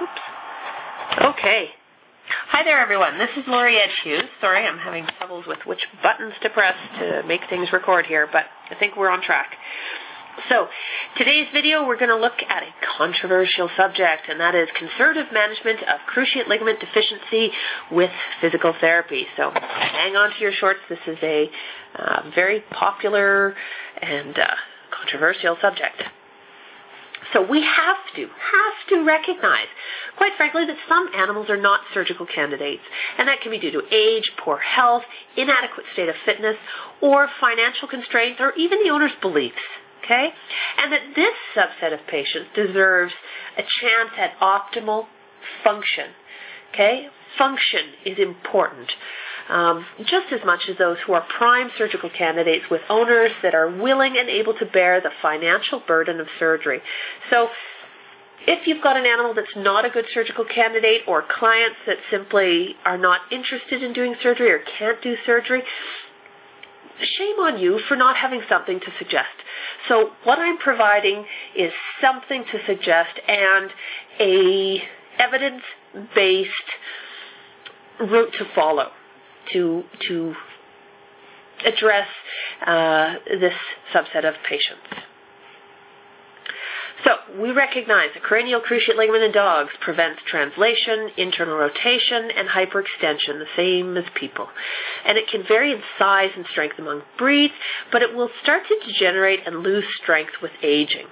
Oops. Okay. Hi there, everyone. This is Lori Edge-Hughes. Sorry, I'm having troubles with which buttons to press to make things record here, but I think we're on track. So, today's video, we're going to look at a controversial subject, and that is conservative management of cruciate ligament deficiency with physical therapy. So, hang on to your shorts. This is a very popular and controversial subject. So we have to recognize, quite frankly, that some animals are not surgical candidates, and that can be due to age, poor health, inadequate state of fitness, or financial constraints, or even the owner's beliefs, okay? And that this subset of patients deserves a chance at optimal function, okay? Function is important. Just as much as those who are prime surgical candidates with owners that are willing and able to bear the financial burden of surgery. So if you've got an animal that's not a good surgical candidate or clients that simply are not interested in doing surgery or can't do surgery, shame on you for not having something to suggest. So what I'm providing is something to suggest and a evidence-based route to follow to address this subset of patients. So, we recognize that cranial cruciate ligament in dogs prevents translation, internal rotation, and hyperextension, the same as people. And it can vary in size and strength among breeds, but it will start to degenerate and lose strength with aging.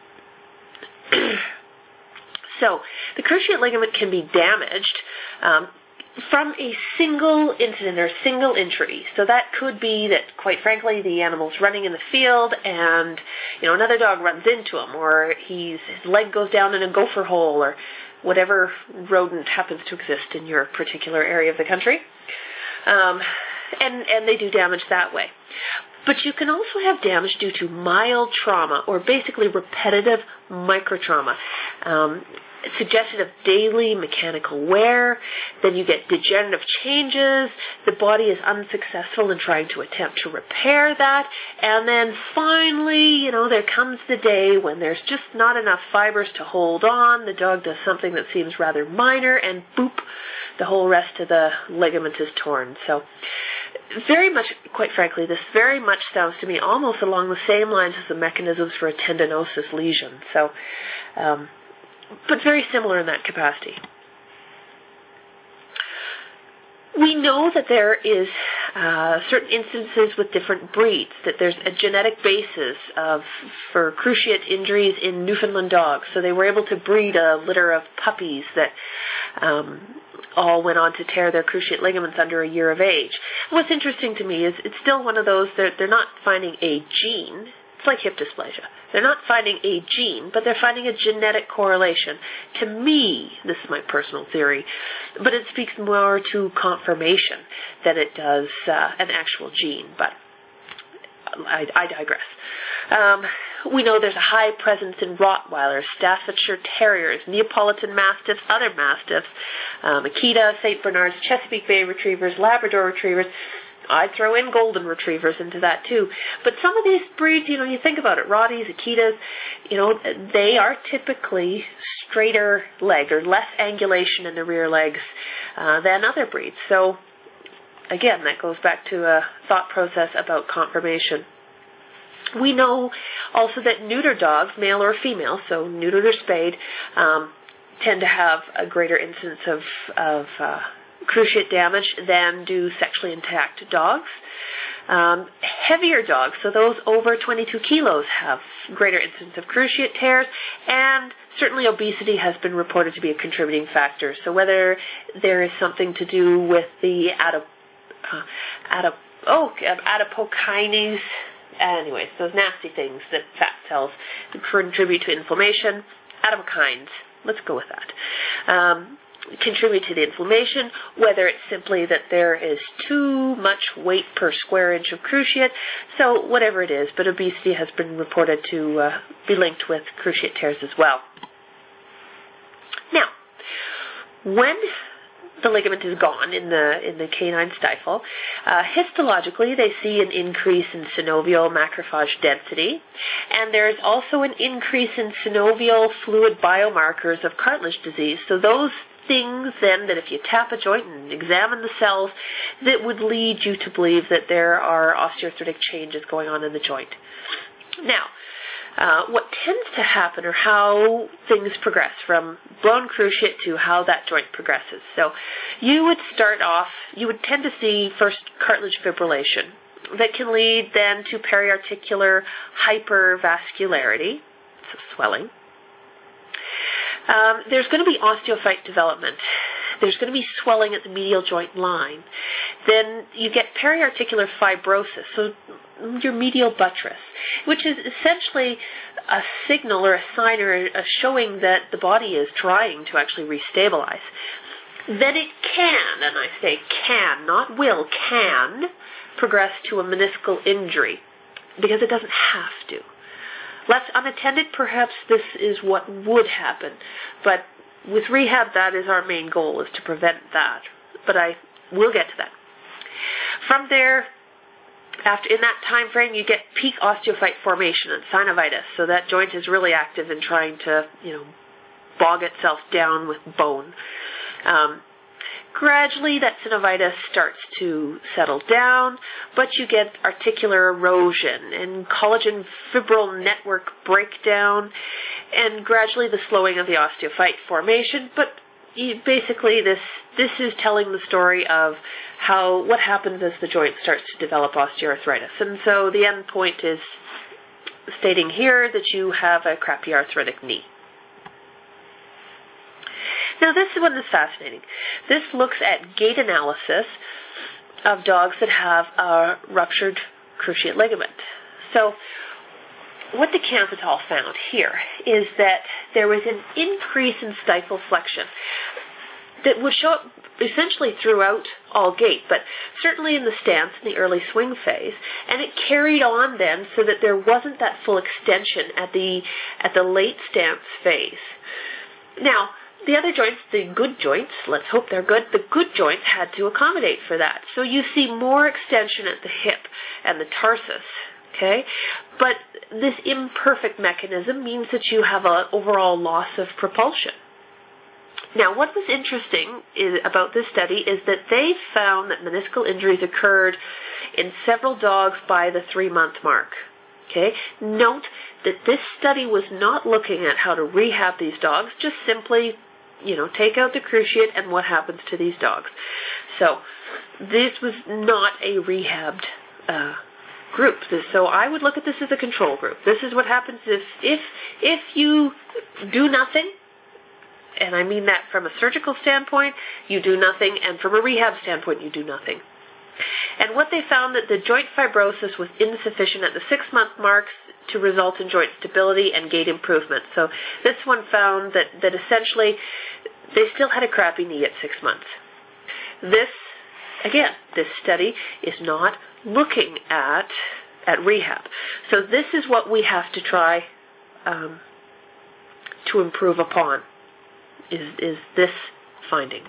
So, the cruciate ligament can be damaged from a single incident or single injury. So that could be that, quite frankly, the animal's running in the field and, another dog runs into him, or his leg goes down in a gopher hole, or whatever rodent happens to exist in your particular area of the country. And they do damage that way. But you can also have damage due to mild trauma, or basically repetitive microtrauma. Suggested of daily mechanical wear, then you get degenerative changes, the body is unsuccessful in trying to attempt to repair that, and then finally, there comes the day when there's just not enough fibers to hold on, the dog does something that seems rather minor, and boop, the whole rest of the ligament is torn. So, very much, quite frankly, this very much sounds to me almost along the same lines as the mechanisms for a tendinosis lesion. So, but very similar in that capacity. We know that there is certain instances with different breeds, that there's a genetic basis for cruciate injuries in Newfoundland dogs. So they were able to breed a litter of puppies that all went on to tear their cruciate ligaments under a year of age. What's interesting to me is it's still one of those, they're not finding a gene. It's like hip dysplasia. They're not finding a gene, but they're finding a genetic correlation. To me, this is my personal theory, but it speaks more to confirmation than it does an actual gene, but I digress. We know there's a high presence in Rottweilers, Staffordshire Terriers, Neapolitan Mastiffs, other Mastiffs, Akita, St. Bernards, Chesapeake Bay Retrievers, Labrador Retrievers. I'd throw in golden retrievers into that too. But some of these breeds, you think about it, Rotties, Akitas, they are typically straighter leg or less angulation in the rear legs than other breeds. So, again, that goes back to a thought process about confirmation. We know also that neuter dogs, male or female, so neutered or spayed, tend to have a greater incidence of cruciate damage than do sexually intact dogs. Heavier dogs, so those over 22 kilos, have greater incidence of cruciate tears, and certainly obesity has been reported to be a contributing factor. So whether there is something to do with the adipokinase, anyways, those nasty things that fat cells contribute to inflammation, adipokines, let's go with that, contribute to the inflammation, whether it's simply that there is too much weight per square inch of cruciate, so whatever it is, but obesity has been reported to be linked with cruciate tears as well. Now, when the ligament is gone in the canine stifle. Histologically, they see an increase in synovial macrophage density, and there's also an increase in synovial fluid biomarkers of cartilage disease. So those things then that if you tap a joint and examine the cells, that would lead you to believe that there are osteoarthritic changes going on in the joint. Now, what tends to happen or how things progress from blown cruciate to how that joint progresses. So you would tend to see first cartilage fibrillation that can lead then to periarticular hypervascularity, so swelling. There's going to be osteophyte development. There's going to be swelling at the medial joint line. Then you get periarticular fibrosis, so your medial buttress, which is essentially a signal or a sign or a showing that the body is trying to actually restabilize. Then it can, and I say can, not will, can progress to a meniscal injury, because it doesn't have to. Left unattended, perhaps this is what would happen, but with rehab, that is our main goal, is to prevent that. But I will get to that. From there, in that time frame, you get peak osteophyte formation and synovitis. So that joint is really active in trying to, bog itself down with bone. Gradually, that synovitis starts to settle down, but you get articular erosion and collagen fibril network breakdown, and gradually the slowing of the osteophyte formation. But basically, this is telling the story of what happens as the joint starts to develop osteoarthritis. And so the end point is stating here that you have a crappy arthritic knee. Now, this one is fascinating. This looks at gait analysis of dogs that have a ruptured cruciate ligament. So what the Campital found here is that there was an increase in stifle flexion that would show up essentially throughout all gait, but certainly in the stance in the early swing phase, and it carried on then so that there wasn't that full extension at the late stance phase. Now, the other joints, the good joints, let's hope they're good, the good joints had to accommodate for that. So you see more extension at the hip and the tarsus, okay? But this imperfect mechanism means that you have an overall loss of propulsion. Now, what was interesting about this study is that they found that meniscal injuries occurred in several dogs by the 3-month mark. Okay? Note that this study was not looking at how to rehab these dogs, just simply, take out the cruciate and what happens to these dogs. So this was not a rehabbed group. So I would look at this as a control group. This is what happens if you do nothing. And I mean that from a surgical standpoint, you do nothing, and from a rehab standpoint, you do nothing. And what they found that the joint fibrosis was insufficient at the 6-month marks to result in joint stability and gait improvement. So this one found that essentially they still had a crappy knee at 6 months. This study is not looking at rehab. So this is what we have to try to improve upon. Is this finding.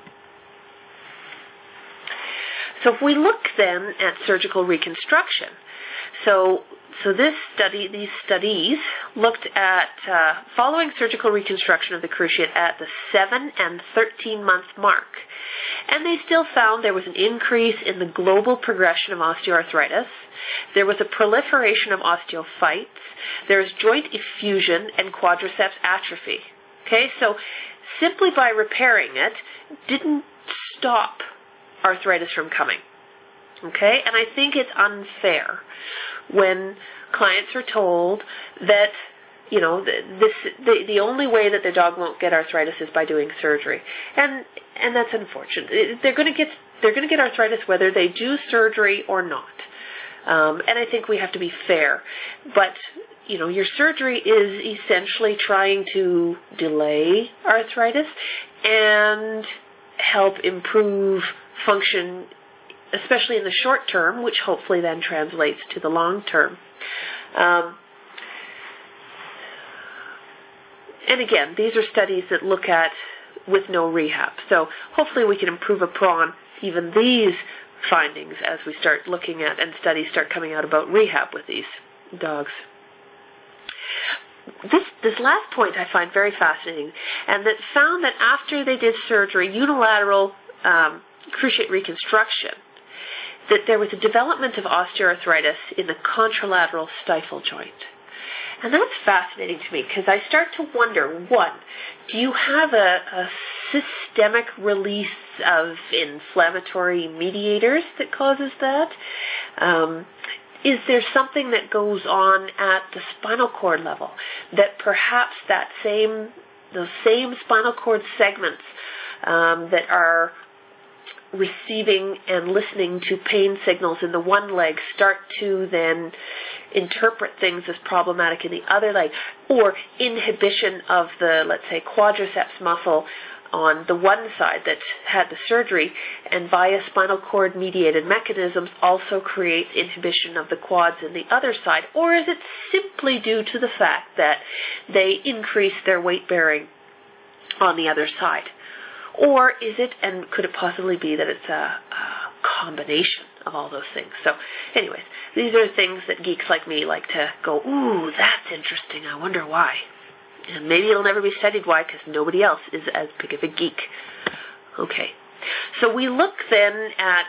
So if we look then at surgical reconstruction, so these studies looked at following surgical reconstruction of the cruciate at the 7 and 13-month mark, and they still found there was an increase in the global progression of osteoarthritis. There was a proliferation of osteophytes. There was joint effusion and quadriceps atrophy. Okay, so simply by repairing it didn't stop arthritis from coming. Okay, and I think it's unfair when clients are told that the only way that their dog won't get arthritis is by doing surgery, and that's unfortunate. They're going to get arthritis whether they do surgery or not, and I think we have to be fair. But your surgery is essentially trying to delay arthritis and help improve function, especially in the short term, which hopefully then translates to the long term. And again, these are studies that look at with no rehab. So hopefully we can improve upon even these findings as we start looking at and studies start coming out about rehab with these dogs. This last point I find very fascinating, and that found that after they did surgery, unilateral cruciate reconstruction, that there was a development of osteoarthritis in the contralateral stifle joint. And that's fascinating to me because I start to wonder, one, do you have a systemic release of inflammatory mediators that causes that? Is there something that goes on at the spinal cord level that perhaps those same spinal cord segments that are receiving and listening to pain signals in the one leg start to then interpret things as problematic in the other leg, or inhibition of the, let's say, quadriceps muscle on the one side that had the surgery, and via spinal cord mediated mechanisms also creates inhibition of the quads in the other side? Or is it simply due to the fact that they increase their weight bearing on the other side? Or is it, and could it possibly be that it's a combination of all those things? So anyways, these are things that geeks like me like to go, ooh, that's interesting, I wonder why. And maybe it'll never be studied why, because nobody else is as big of a geek. Okay, so we look then at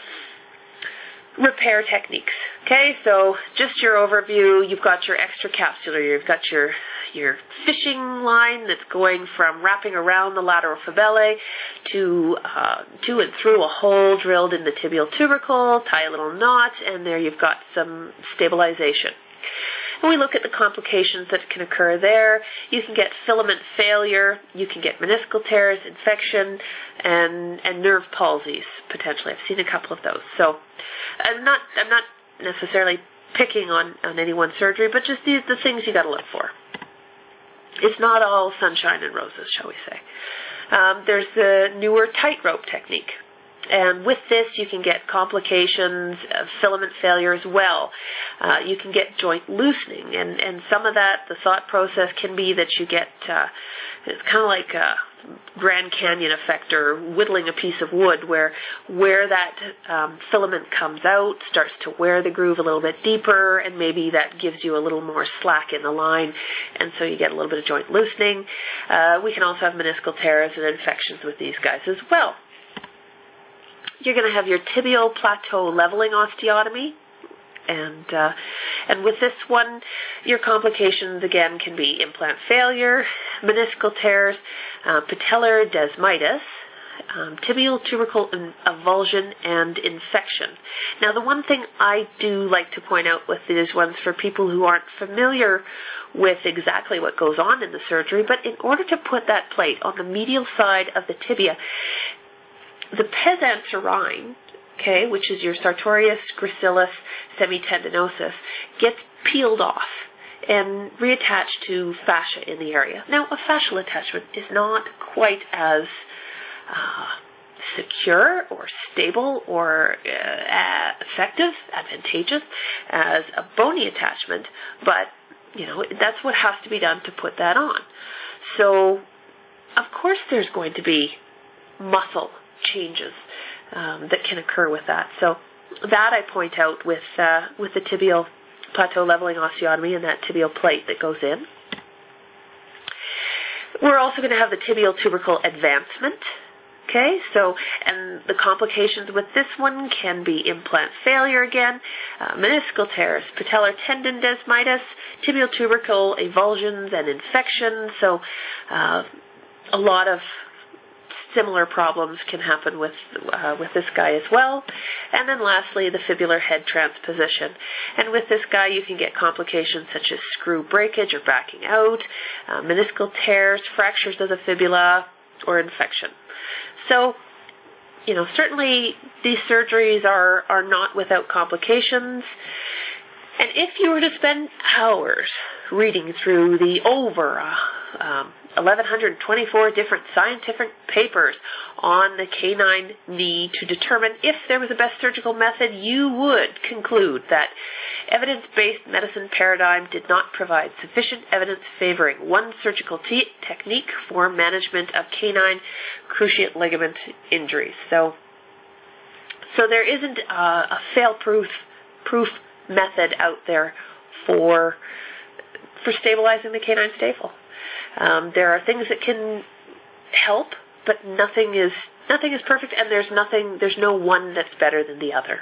repair techniques. Okay, so just your overview, you've got your extracapsular, you've got your fishing line that's going from wrapping around the lateral fibulae to and through a hole drilled in the tibial tubercle, tie a little knot, and there you've got some stabilization. And we look at the complications that can occur there. You can get filament failure, you can get meniscal tears, infection, and nerve palsies potentially. I've seen a couple of those. So I'm not necessarily picking on any one surgery, but just the things you got to look for. It's not all sunshine and roses, shall we say. There's the newer tightrope technique. And with this, you can get complications of filament failure as well. You can get joint loosening. And some of that, the thought process can be that you get, it's kind of like a Grand Canyon effect or whittling a piece of wood where that filament comes out, starts to wear the groove a little bit deeper, and maybe that gives you a little more slack in the line, and so you get a little bit of joint loosening. We can also have meniscal tears and infections with these guys as well. You're going to have your tibial plateau leveling osteotomy, and with this one, your complications again can be implant failure, meniscal tears, patellar desmitis, tibial tubercle avulsion, and infection. Now, the one thing I do like to point out with these ones for people who aren't familiar with exactly what goes on in the surgery, but in order to put that plate on the medial side of the tibia, the pes anserine, okay, which is your sartorius gracilis semitendinosus, gets peeled off and reattached to fascia in the area. Now, a fascial attachment is not quite as secure or stable or effective, advantageous as a bony attachment, but, that's what has to be done to put that on. So, of course there's going to be muscle changes that can occur with that. So that I point out with the tibial plateau leveling osteotomy and that tibial plate that goes in. We're also going to have the tibial tubercle advancement. Okay, so, and the complications with this one can be implant failure again, meniscal tears, patellar tendon desmitis, tibial tubercle avulsions and infections. So a lot of similar problems can happen with this guy as well. And then lastly, the fibular head transposition. And with this guy, you can get complications such as screw breakage or backing out, meniscal tears, fractures of the fibula, or infection. So, certainly these surgeries are not without complications. And if you were to spend hours reading through the over 1,124 different scientific papers on the canine knee to determine if there was a best surgical method, you would conclude that Evidence-based medicine paradigm did not provide sufficient evidence favoring one surgical technique for management of canine cruciate ligament injuries. So there isn't a fail-proof method out there for stabilizing the canine staple. There are things that can help, but nothing is perfect, and there's no one that's better than the other.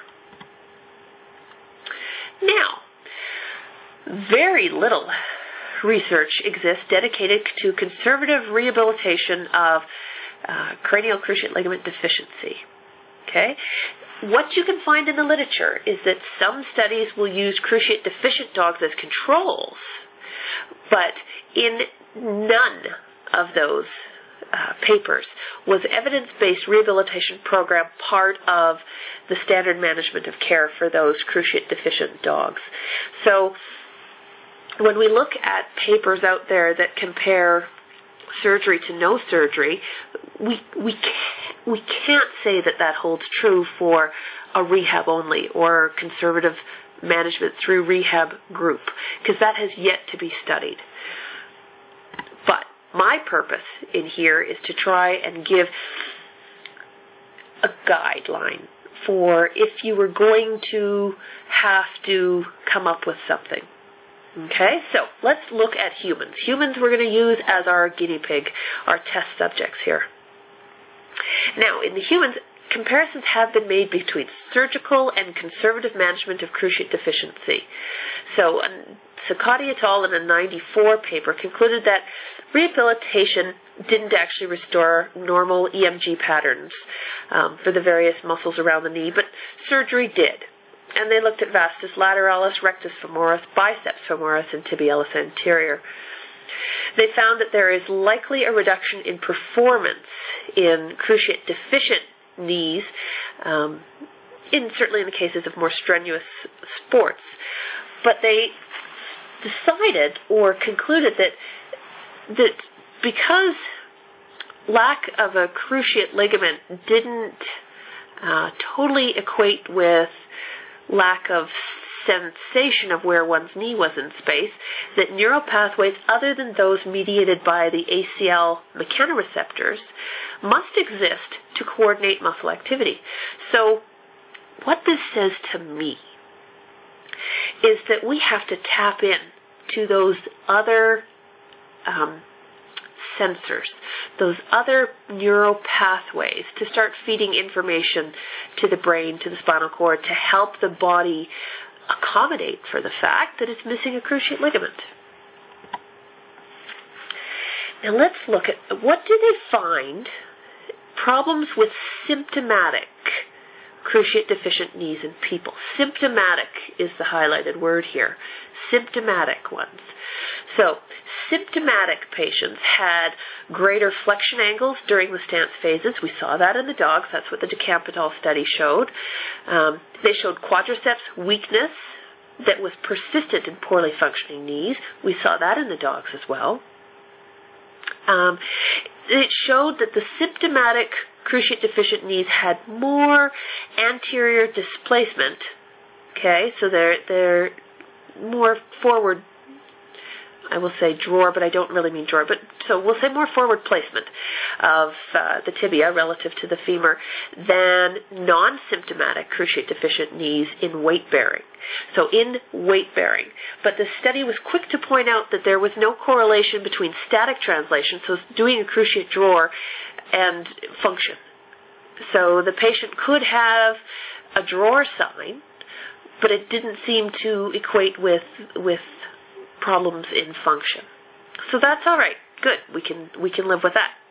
Now, very little research exists dedicated to conservative rehabilitation of cranial cruciate ligament deficiency. Okay? What you can find in the literature is that some studies will use cruciate deficient dogs as controls, but in none of those papers was evidence-based rehabilitation program part of the standard management of care for those cruciate deficient dogs. So when we look at papers out there that compare surgery to no surgery, we can't say that holds true for a rehab only or conservative management through rehab group, because that has yet to be studied. But my purpose in here is to try and give a guideline for if you were going to have to come up with something. Okay, so let's look at humans. Humans we're going to use as our guinea pig, our test subjects here. Now, in the humans, comparisons have been made between surgical and conservative management of cruciate deficiency. So, Sakati et al. In a 1994 paper concluded that rehabilitation didn't actually restore normal EMG patterns for the various muscles around the knee, but surgery did. And they looked at vastus lateralis, rectus femoris, biceps femoris, and tibialis anterior. They found that there is likely a reduction in performance in cruciate deficient knees, certainly in the cases of more strenuous sports. But they decided or concluded that because lack of a cruciate ligament didn't totally equate with lack of sensation of where one's knee was in space, that neural pathways other than those mediated by the ACL mechanoreceptors must exist to coordinate muscle activity. So what this says to me is that we have to tap in to those other sensors, those other neural pathways, to start feeding information to the brain, to the spinal cord, to help the body accommodate for the fact that it's missing a cruciate ligament. Now let's look at what do they find problems with symptomatic cruciate deficient knees in people. Symptomatic is the highlighted word here. Symptomatic ones. So, symptomatic patients had greater flexion angles during the stance phases. We saw that in the dogs. That's what the Decampital study showed. They showed quadriceps weakness that was persistent in poorly functioning knees. We saw that in the dogs as well. It showed that the symptomatic cruciate deficient knees had more anterior displacement. Okay, so they're more forward, I will say drawer, but I don't really mean drawer, but so we'll say more forward placement of the tibia relative to the femur than non-symptomatic cruciate deficient knees in weight bearing. So in weight bearing. But the study was quick to point out that there was no correlation between static translation, so doing a cruciate drawer, and function. So the patient could have a drawer sign, but it didn't seem to equate with problems in function. So that's all right. Good. We can live with that.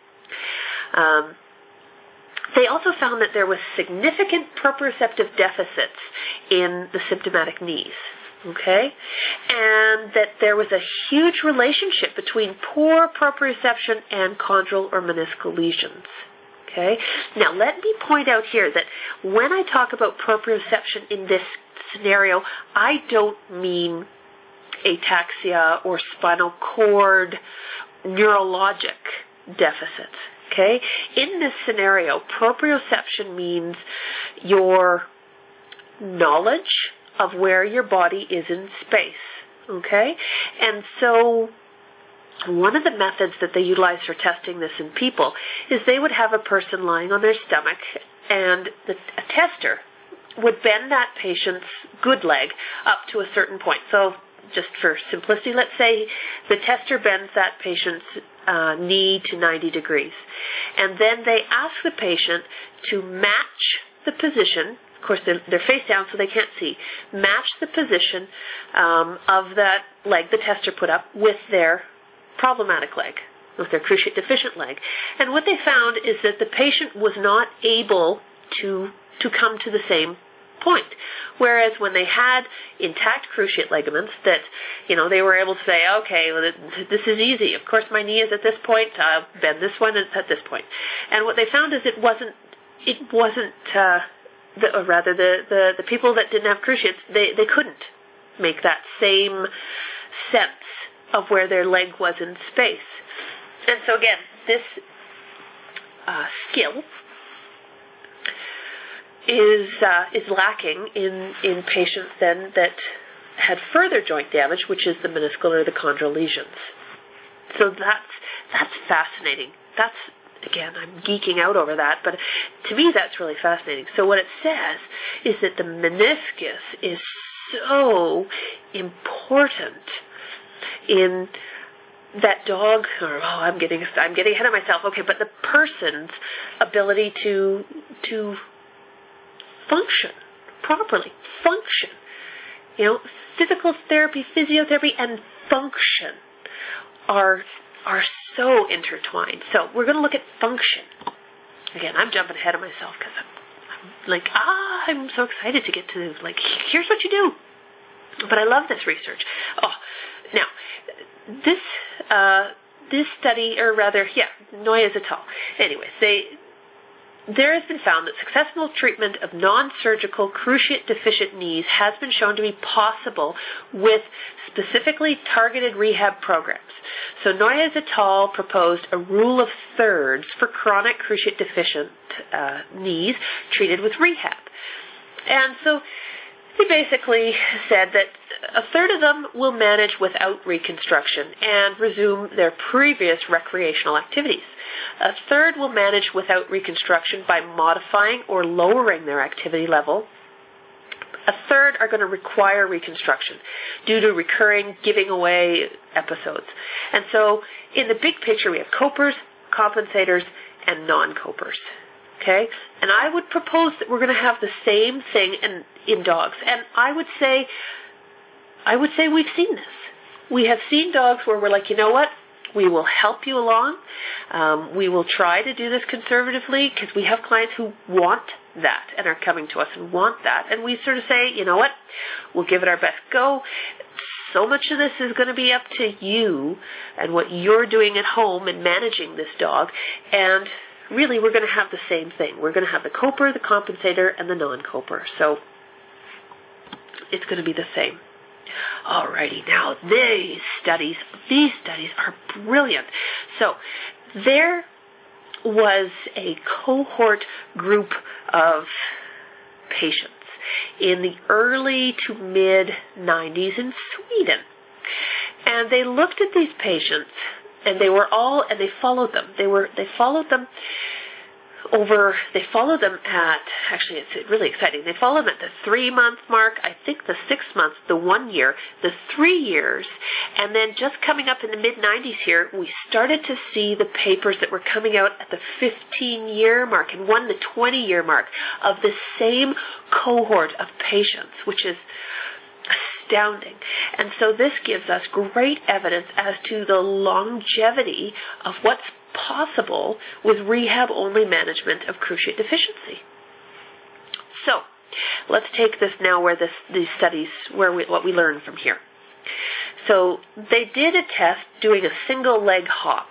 They also found that there was significant proprioceptive deficits in the symptomatic knees. Okay? And that there was a huge relationship between poor proprioception and chondral or meniscal lesions. Okay? Now, let me point out here that when I talk about proprioception in this scenario, I don't mean ataxia or spinal cord neurologic deficits. Okay? In this scenario, proprioception means your knowledge of where your body is in space, okay? And so one of the methods that they utilize for testing this in people is they would have a person lying on their stomach, and a tester would bend that patient's good leg up to a certain point. So just for simplicity, let's say the tester bends that patient's knee to 90 degrees. And then they ask the patient to match the position. Of course, they're face down so they can't see. Match the position of that leg the tester put up with their problematic leg, with their cruciate deficient leg. And what they found is that the patient was not able to come to the same point. Whereas when they had intact cruciate ligaments that, they were able to say, okay, well, this is easy. Of course, my knee is at this point. I'll bend this one, and it's at this point. And what they found is the people that didn't have cruciates, they couldn't make that same sense of where their leg was in space. And so again, this skill is lacking in patients then that had further joint damage, which is the meniscal or the chondral lesions. So that's fascinating. Again, I'm geeking out over that, but to me that's really fascinating. So what it says is that the meniscus is so important in that dog, I'm getting ahead of myself. Okay, but the person's ability to function properly, physical therapy, physiotherapy, and function are so intertwined. So we're going to look at function. Again, I'm jumping ahead of myself because I'm so excited to get to, here's what you do. But I love this research. Now, this study, or rather, Noyes et al. Anyways, there has been found that successful treatment of non-surgical cruciate deficient knees has been shown to be possible with specifically targeted rehab programs. So Noyes et al. Proposed a rule of thirds for chronic cruciate deficient knees treated with rehab. And so they basically said that a third of them will manage without reconstruction and resume their previous recreational activities. A third will manage without reconstruction by modifying or lowering their activity level. A third are going to require reconstruction due to recurring giving away episodes. And so in the big picture, we have copers, compensators, and non-copers. Okay? And I would propose that we're going to have the same thing in dogs. And I would say we've seen this. We have seen dogs where we're like, you know what? We will help you along. We will try to do this conservatively because we have clients who want that and are coming to us and want that. And we sort of say, you know what? We'll give it our best go. So much of this is going to be up to you and what you're doing at home and managing this dog. And really, we're going to have the same thing. We're going to have the coper, the compensator, and the non-coper. So it's going to be the same. Alrighty, now these studies are brilliant. So there was a cohort group of patients in the early to mid-90s in Sweden. And they looked at these patients, and they followed them. They followed them at, actually it's really exciting, they followed them at the 3-month mark, I think the 6 months, the 1 year, the 3 years, and then just coming up in the mid-90s here, we started to see the papers that were coming out at the 15-year mark and the 20-year mark of the same cohort of patients, which is astounding. And so this gives us great evidence as to the longevity of what's possible with rehab-only management of cruciate deficiency. So, let's take this now where these studies, what we learn from here. So, they did a test doing a single leg hop.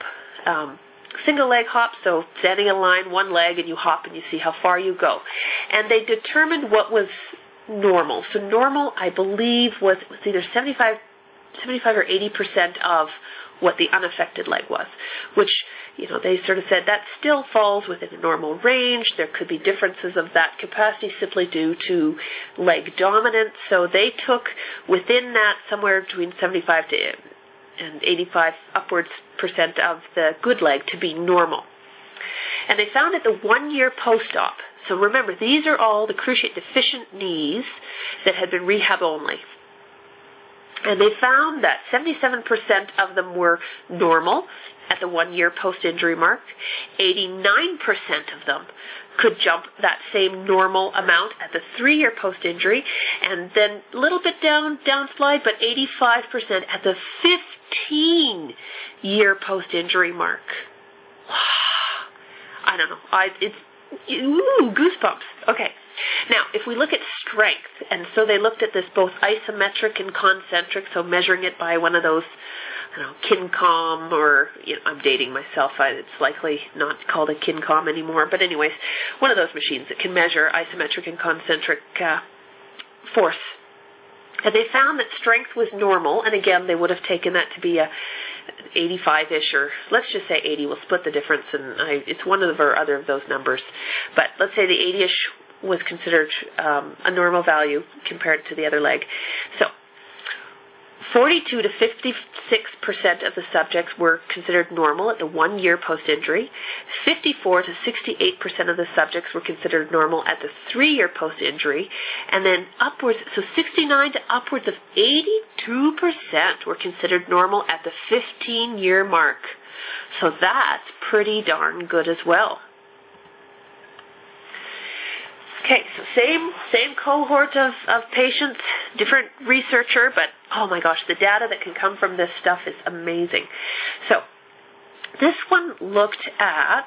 So standing in line, one leg, and you hop and you see how far you go. And they determined what was normal. So normal, I believe, was either 75 or 80% of what the unaffected leg was, which, they sort of said that still falls within a normal range. There could be differences of that capacity simply due to leg dominance. So they took within that somewhere between 75 and 85 upwards % of the good leg to be normal. And they found at the 1 year post-op, so remember, these are all the cruciate deficient knees that had been rehab only. And they found that 77% of them were normal at the 1 year post-injury mark. 89% of them could jump that same normal amount at the 3 year post-injury, and then a little bit downslide, but 85% at the 15 year post-injury mark. I don't know. Goosebumps. Okay. Now, if we look at strength, and so they looked at this both isometric and concentric, so measuring it by one of those, KinCom, or, I'm dating myself, it's likely not called a KinCom anymore, but anyways, one of those machines that can measure isometric and concentric force. And they found that strength was normal, and again, they would have taken that to be a 85-ish, or let's just say 80. We'll split the difference, and it's one of our other of those numbers. But let's say the 80-ish was considered a normal value compared to the other leg. So 42 to 56% of the subjects were considered normal at the 1 year post-injury. 54 to 68% of the subjects were considered normal at the 3 year post-injury. And then upwards, so 69 to upwards of 82% were considered normal at the 15-year mark. So that's pretty darn good as well. Okay, so same cohort of patients, different researcher, but oh my gosh, the data that can come from this stuff is amazing. So this one looked at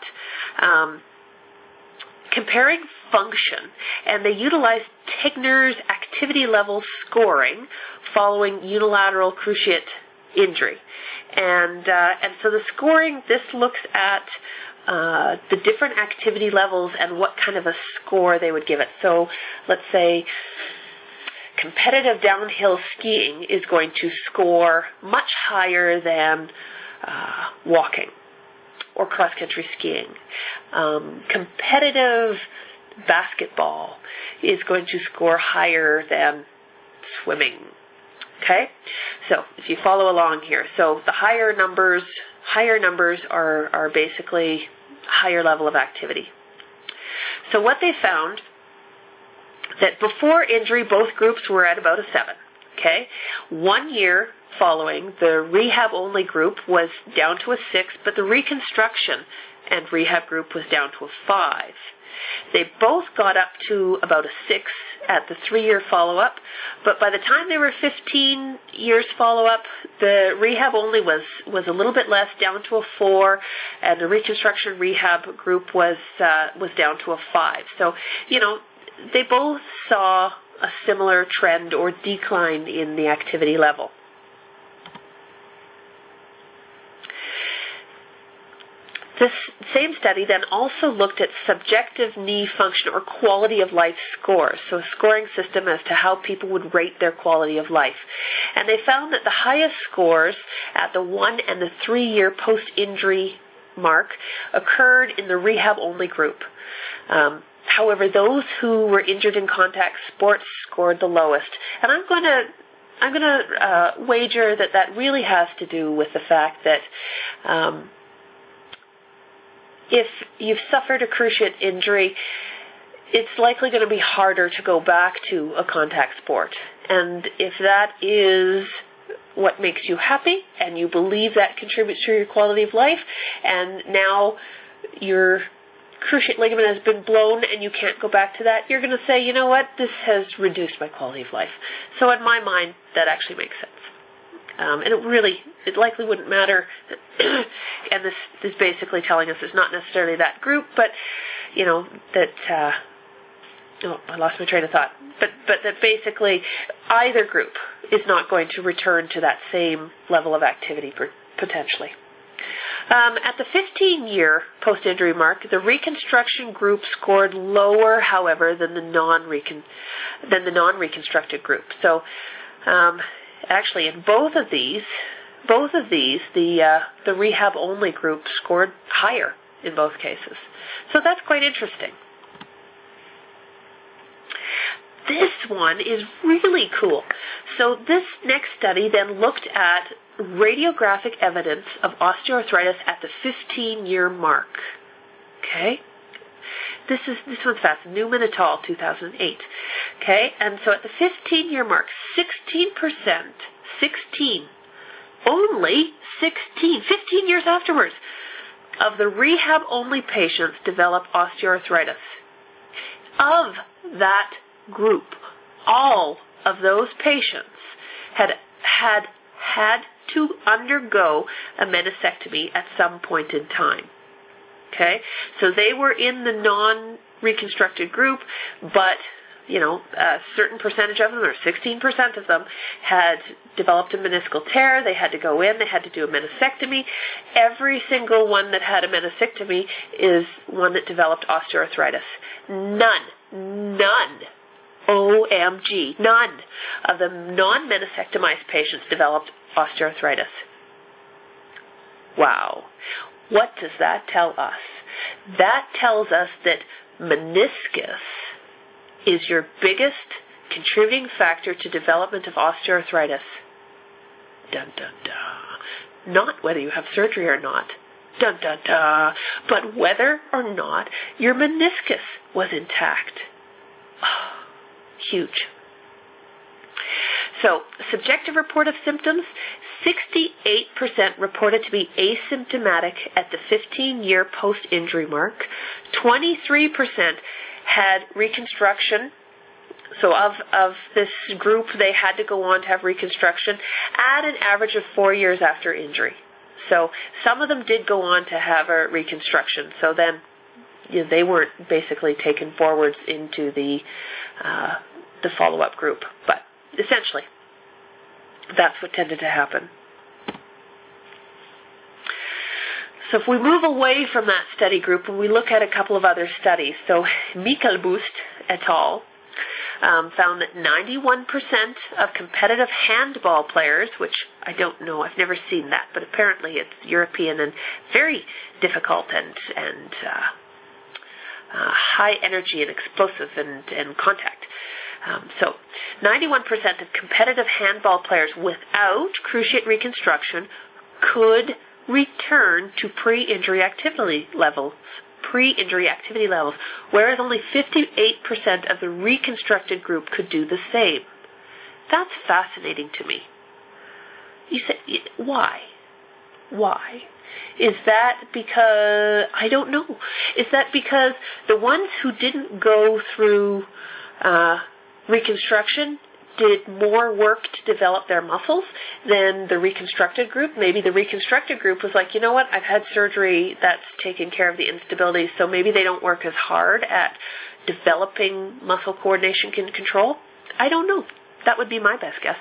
comparing function, and they utilized Tegner's activity level scoring following unilateral cruciate injury. And so the scoring, this looks at the different activity levels and what kind of a score they would give it. So let's say competitive downhill skiing is going to score much higher than walking or cross-country skiing. Competitive basketball is going to score higher than swimming. Okay? So if you follow along here, so the higher numbers are basically higher level of activity. So what they found, that before injury, both groups were at about a 7. Okay? 1 year following, the rehab-only group was down to a 6, but the reconstruction and rehab group was down to a 5. They both got up to about a 6 at the 3-year follow-up, but by the time they were 15 years follow-up, the rehab only was a little bit less, down to a 4, and the reconstruction rehab group was down to a 5. So, they both saw a similar trend or decline in the activity level. This same study then also looked at subjective knee function or quality of life scores, so a scoring system as to how people would rate their quality of life. And they found that the highest scores at the 1 and the 3-year post-injury mark occurred in the rehab-only group. However, those who were injured in contact sports scored the lowest. And I'm going to wager that really has to do with the fact that if you've suffered a cruciate injury, it's likely going to be harder to go back to a contact sport. And if that is what makes you happy and you believe that contributes to your quality of life, and now your cruciate ligament has been blown and you can't go back to that, you're going to say, you know what, this has reduced my quality of life. So in my mind, that actually makes sense. And it likely wouldn't matter. And this is basically telling us it's not necessarily that group, but, I lost my train of thought. But that basically either group is not going to return to that same level of activity potentially. At the 15-year post-injury mark, the reconstruction group scored lower, however, than the non-reconstructed group. So, actually, in both of these, both of these, the rehab-only group scored higher in both cases. So that's quite interesting. This one is really cool. So this next study then looked at radiographic evidence of osteoarthritis at the 15-year mark. Okay? This one's fast. Newman et al., 2008. Okay? And so at the 15-year mark, 15 years afterwards, of the rehab-only patients developed osteoarthritis. Of that group, all of those patients had to undergo a meniscectomy at some point in time. Okay? So they were in the non-reconstructed group, but a certain percentage of them, or 16% of them, had developed a meniscal tear. They had to go in. They had to do a meniscectomy. Every single one that had a meniscectomy is one that developed osteoarthritis. None. OMG. None of the non-meniscectomized patients developed osteoarthritis. Wow. What does that tell us? That tells us that meniscus is your biggest contributing factor to development of osteoarthritis. Dun, dun, dun. Not whether you have surgery or not. Dun, dun, dun. But whether or not your meniscus was intact. Oh, huge. So, subjective report of symptoms, 68% reported to be asymptomatic at the 15-year post-injury mark. 23% had reconstruction. So of this group, they had to go on to have reconstruction at an average of 4 years after injury. So some of them did go on to have a reconstruction. So then they weren't basically taken forwards into the follow-up group. But essentially, that's what tended to happen. So if we move away from that study group and we look at a couple of other studies, so Michelbust et al. Found that 91% of competitive handball players, which I don't know, I've never seen that, but apparently it's European and very difficult and high energy and explosive and contact. So 91% of competitive handball players without cruciate reconstruction could return to pre-injury activity levels, whereas only 58% of the reconstructed group could do the same. That's fascinating to me. You say, why? Why? Is that because, I don't know, is that because the ones who didn't go through reconstruction did more work to develop their muscles than the reconstructed group? Maybe the reconstructed group was like, you know what, I've had surgery that's taken care of the instability, so maybe they don't work as hard at developing muscle coordination and control. I don't know. That would be my best guess.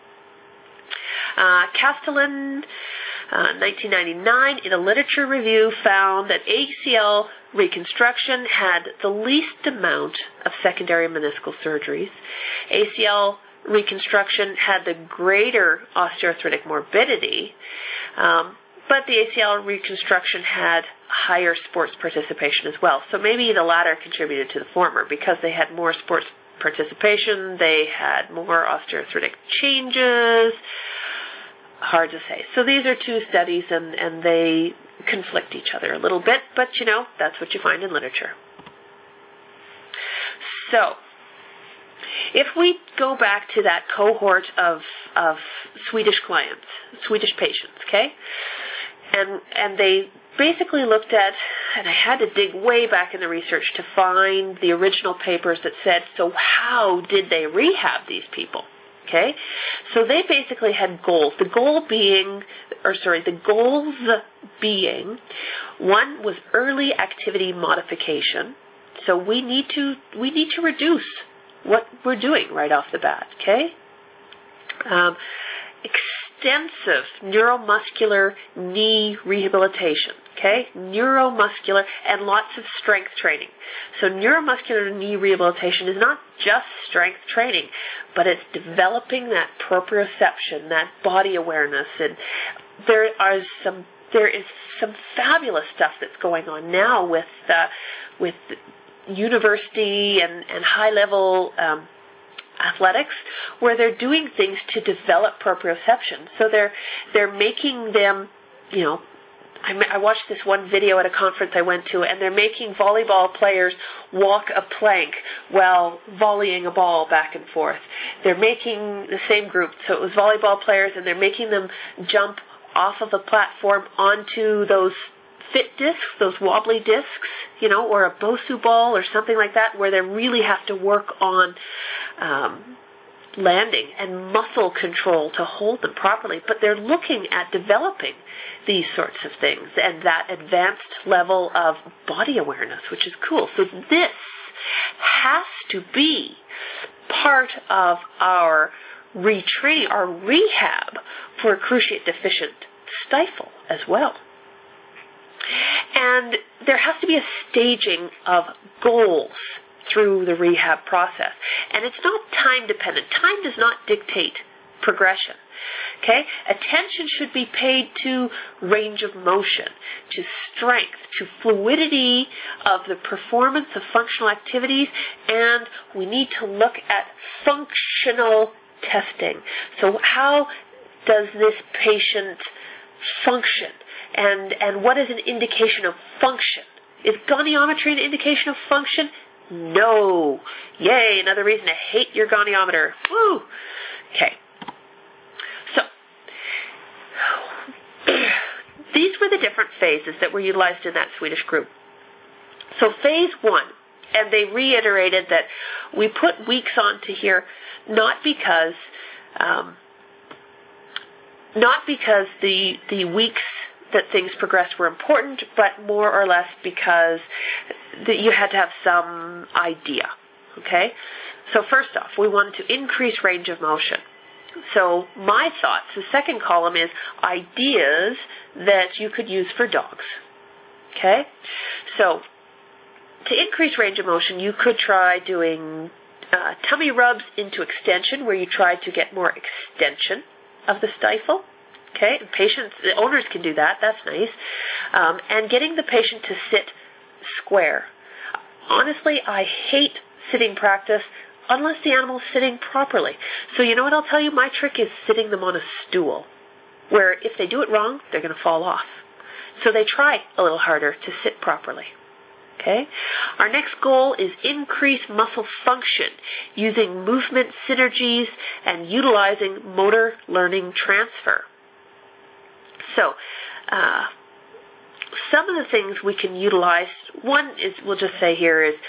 Castellan, 1999, in a literature review, found that ACL reconstruction had the least amount of secondary meniscal surgeries. ACL reconstruction had the greater osteoarthritic morbidity, but the ACL reconstruction had higher sports participation as well. So maybe the latter contributed to the former. Because they had more sports participation, they had more osteoarthritic changes. Hard to say. So these are two studies, and they conflict each other a little bit, but that's what you find in literature. So, if we go back to that cohort of Swedish clients, Swedish patients, okay, and they basically looked at, and I had to dig way back in the research to find the original papers that said, so how did they rehab these people? Okay, so they basically had goals. The goals being, one was early activity modification. So we need to reduce what we're doing right off the bat. Okay, extensive neuromuscular knee rehabilitation. Okay, neuromuscular and lots of strength training. So neuromuscular knee rehabilitation is not just strength training, but it's developing that proprioception, that body awareness, and there is some fabulous stuff that's going on now with university and high level athletics, where they're doing things to develop proprioception. So they're making them, I watched this one video at a conference I went to, and they're making volleyball players walk a plank while volleying a ball back and forth. They're making the same group, so it was volleyball players, and they're making them jump off of a platform onto those fit discs, those wobbly discs, or a Bosu ball or something like that, where they really have to work on landing and muscle control to hold them properly. But they're looking at developing these sorts of things and that advanced level of body awareness, which is cool. So this has to be part of our retraining, our rehab for cruciate deficient stifle as well. And there has to be a staging of goals through the rehab process. And it's not time dependent. Time does not dictate progression. Okay? Attention should be paid to range of motion, to strength, to fluidity of the performance of functional activities, and we need to look at functional testing. So how does this patient function? And what is an indication of function? Is goniometry an indication of function? No. Yay, another reason to hate your goniometer. Woo! Okay. So, these were the different phases that were utilized in that Swedish group. So phase 1, and they reiterated that we put weeks onto here not because the weeks that things progressed were important, but more or less because you had to have some idea. Okay? So first off, we wanted to increase range of motion. So my thoughts, the second column is ideas that you could use for dogs. Okay? So to increase range of motion, you could try doing tummy rubs into extension, where you try to get more extension of the stifle. Okay, the owners can do that. That's nice. And getting the patient to sit square. Honestly, I hate sitting practice unless the animal's sitting properly. So you know what I'll tell you? My trick is sitting them on a stool, where if they do it wrong, they're going to fall off. So they try a little harder to sit properly. Okay? Our next goal is increase muscle function using movement synergies and utilizing motor learning transfer. So, some of the things we can utilize, one is, we'll just say here, is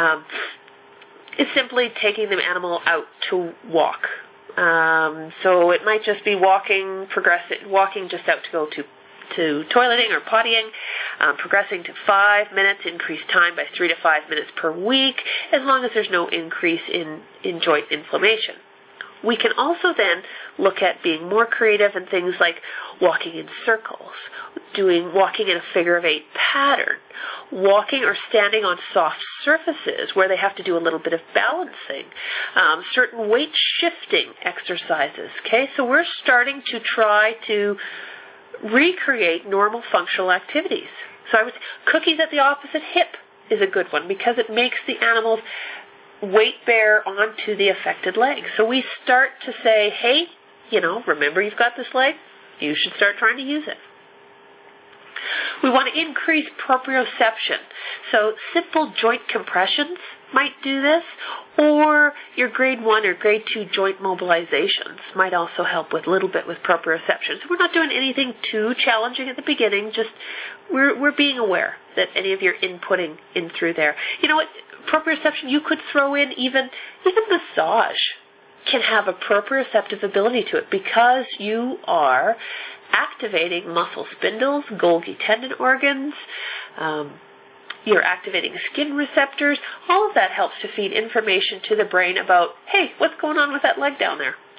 simply taking the animal out to walk. So it might just be walking just out to go to toileting or pottying, progressing to 5 minutes, increase time by 3 to 5 minutes per week, as long as there's no increase in joint inflammation. We can also then look at being more creative in things like walking in circles, walking in a figure of 8 pattern, walking or standing on soft surfaces where they have to do a little bit of balancing, certain weight shifting exercises. Okay, so we're starting to try to recreate normal functional activities. So I would say cookies at the opposite hip is a good one, because it makes the animals weight bear onto the affected leg. So we start to say, hey, remember you've got this leg? You should start trying to use it. We want to increase proprioception. So simple joint compressions might do this, or your grade 1 or grade 2 joint mobilizations might also help with a little bit with proprioception. So we're not doing anything too challenging at the beginning, just we're being aware that any of your inputting in through there. You know what? Proprioception, you could throw in even massage can have a proprioceptive ability to it, because you are activating muscle spindles, Golgi tendon organs, you're activating skin receptors. All of that helps to feed information to the brain about, hey, what's going on with that leg down there?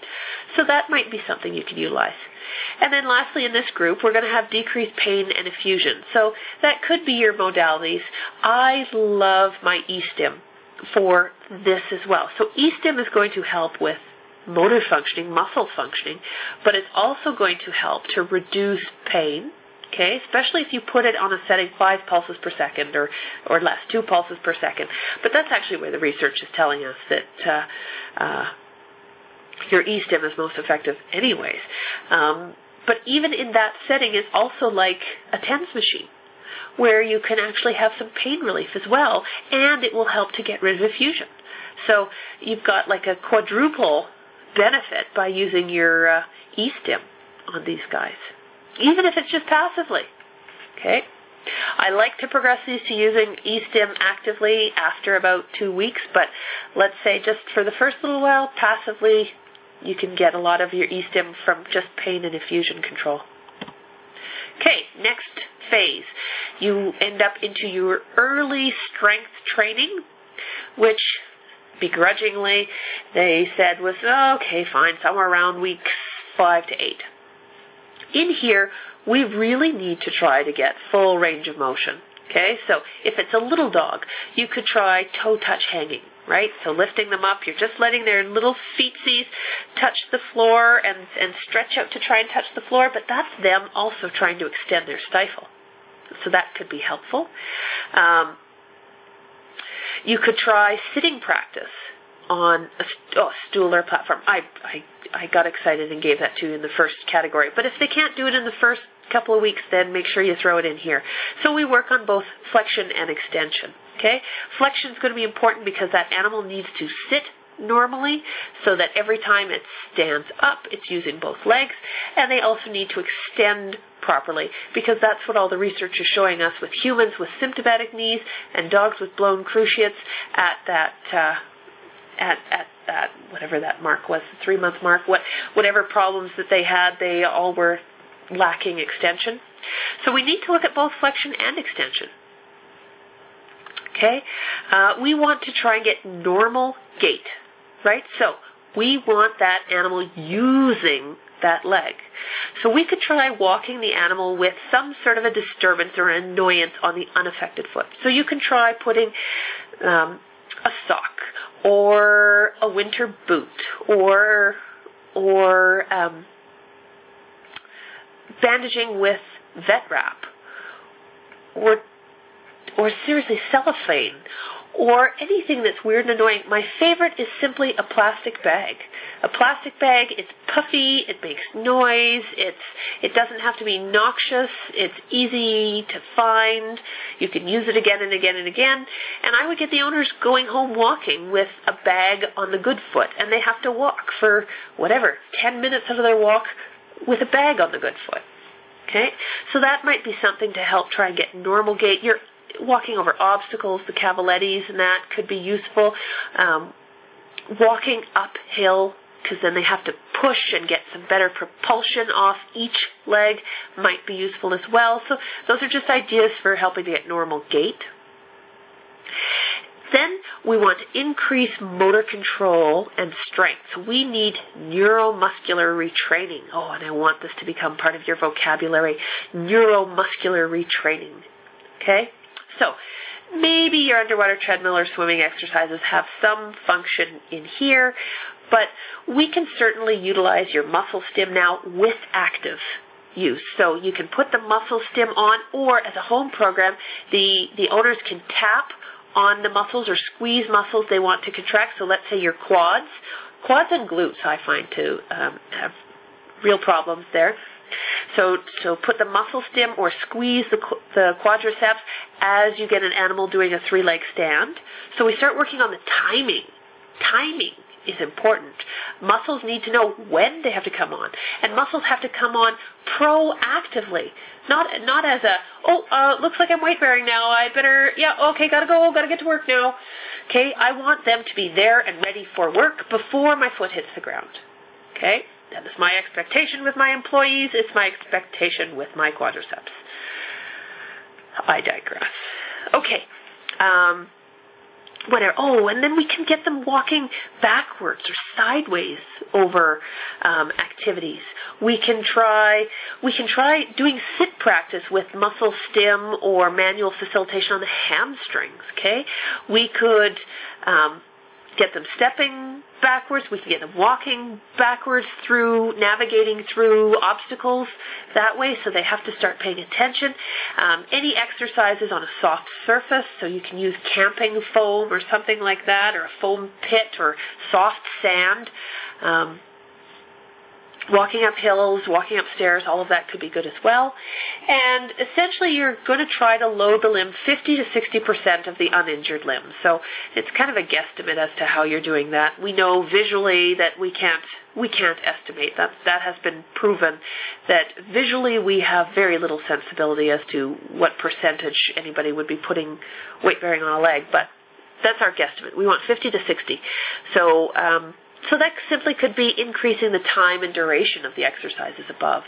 So that might be something you can utilize. And then lastly, in this group, we're going to have decreased pain and effusion. So that could be your modalities. I love my eStim for this as well. So eStim is going to help with motor functioning, muscle functioning, but it's also going to help to reduce pain, okay, especially if you put it on a setting 5 pulses per second or less, 2 pulses per second. But that's actually where the research is telling us that your eStim is most effective anyways. But even in that setting, it's also like a TENS machine, where you can actually have some pain relief as well, and it will help to get rid of effusion. So you've got like a quadruple benefit by using your eStim on these guys, even if it's just passively. Okay, I like to progress these to using eStim actively after about 2 weeks, but let's say just for the first little while, passively, you can get a lot of your eStim from just pain and effusion control. Okay, next phase. You end up into your early strength training, which begrudgingly they said was, okay, fine, somewhere around weeks 5 to 8. In here, we really need to try to get full range of motion. Okay, so if it's a little dog, you could try toe touch hanging, right? So lifting them up, you're just letting their little feetsies touch the floor and stretch out to try and touch the floor, but that's them also trying to extend their stifle. So that could be helpful. You could try sitting practice on a stool or platform. I got excited and gave that to you in the first category. But if they can't do it in the first couple of weeks, then make sure you throw it in here. So we work on both flexion and extension. Okay? Flexion is going to be important because that animal needs to sit normally so that every time it stands up, it's using both legs, and they also need to extend properly because that's what all the research is showing us with humans with symptomatic knees and dogs with blown cruciates at that whatever that mark was, the 3-month mark, whatever problems that they had, they all were lacking extension. So we need to look at both flexion and extension. Okay? We want to try and get normal gait, right? So we want that animal using that leg. So we could try walking the animal with some sort of a disturbance or annoyance on the unaffected foot. So you can try putting a sock or a winter boot or bandaging with vet wrap or seriously cellophane or anything that's weird and annoying. My favorite is simply a plastic bag. A plastic bag, it's puffy, it makes noise, it doesn't have to be noxious, it's easy to find, you can use it again and again and again, and I would get the owners going home walking with a bag on the good foot, and they have to walk for, 10 minutes of their walk with a bag on the good foot. Okay? So that might be something to help try and get normal gait. You're walking over obstacles, the cavalettis, and that could be useful. Walking uphill, because then they have to push and get some better propulsion off each leg, might be useful as well. So those are just ideas for helping to get normal gait. Then we want to increase motor control and strength. So we need neuromuscular retraining. Oh, and I want this to become part of your vocabulary, neuromuscular retraining. Okay? So maybe your underwater treadmill or swimming exercises have some function in here, but we can certainly utilize your muscle stim now with active use. So you can put the muscle stim on, or as a home program, the owners can tap on the muscles or squeeze muscles they want to contract. So let's say your quads and glutes, I find to have real problems there. So put the muscle stim or squeeze the quadriceps as you get an animal doing a 3-leg stand. So we start working on the timing. Timing is important. Muscles need to know when they have to come on, and muscles have to come on proactively, not as looks like I'm weight bearing now. I better gotta go, gotta get to work now. Okay, I want them to be there and ready for work before my foot hits the ground. Okay, that is my expectation with my employees. It's my expectation with my quadriceps. I digress. Okay. whatever. Oh, and then we can get them walking backwards or sideways over activities. We can try doing sit practice with muscle stim or manual facilitation on the hamstrings. Okay, we could get them stepping backwards. We can get them walking backwards navigating through obstacles that way, so they have to start paying attention. Any exercises on a soft surface, so you can use camping foam or something like that, or a foam pit or soft sand. Walking up hills, walking upstairs, all of that could be good as well. And essentially you're going to try to load the limb 50 to 60% of the uninjured limb. So it's kind of a guesstimate as to how you're doing that. We know visually that we can't estimate. That has been proven that visually we have very little sensibility as to what percentage anybody would be putting weight bearing on a leg, but that's our guesstimate. We want 50 to 60. So that simply could be increasing the time and duration of the exercises above.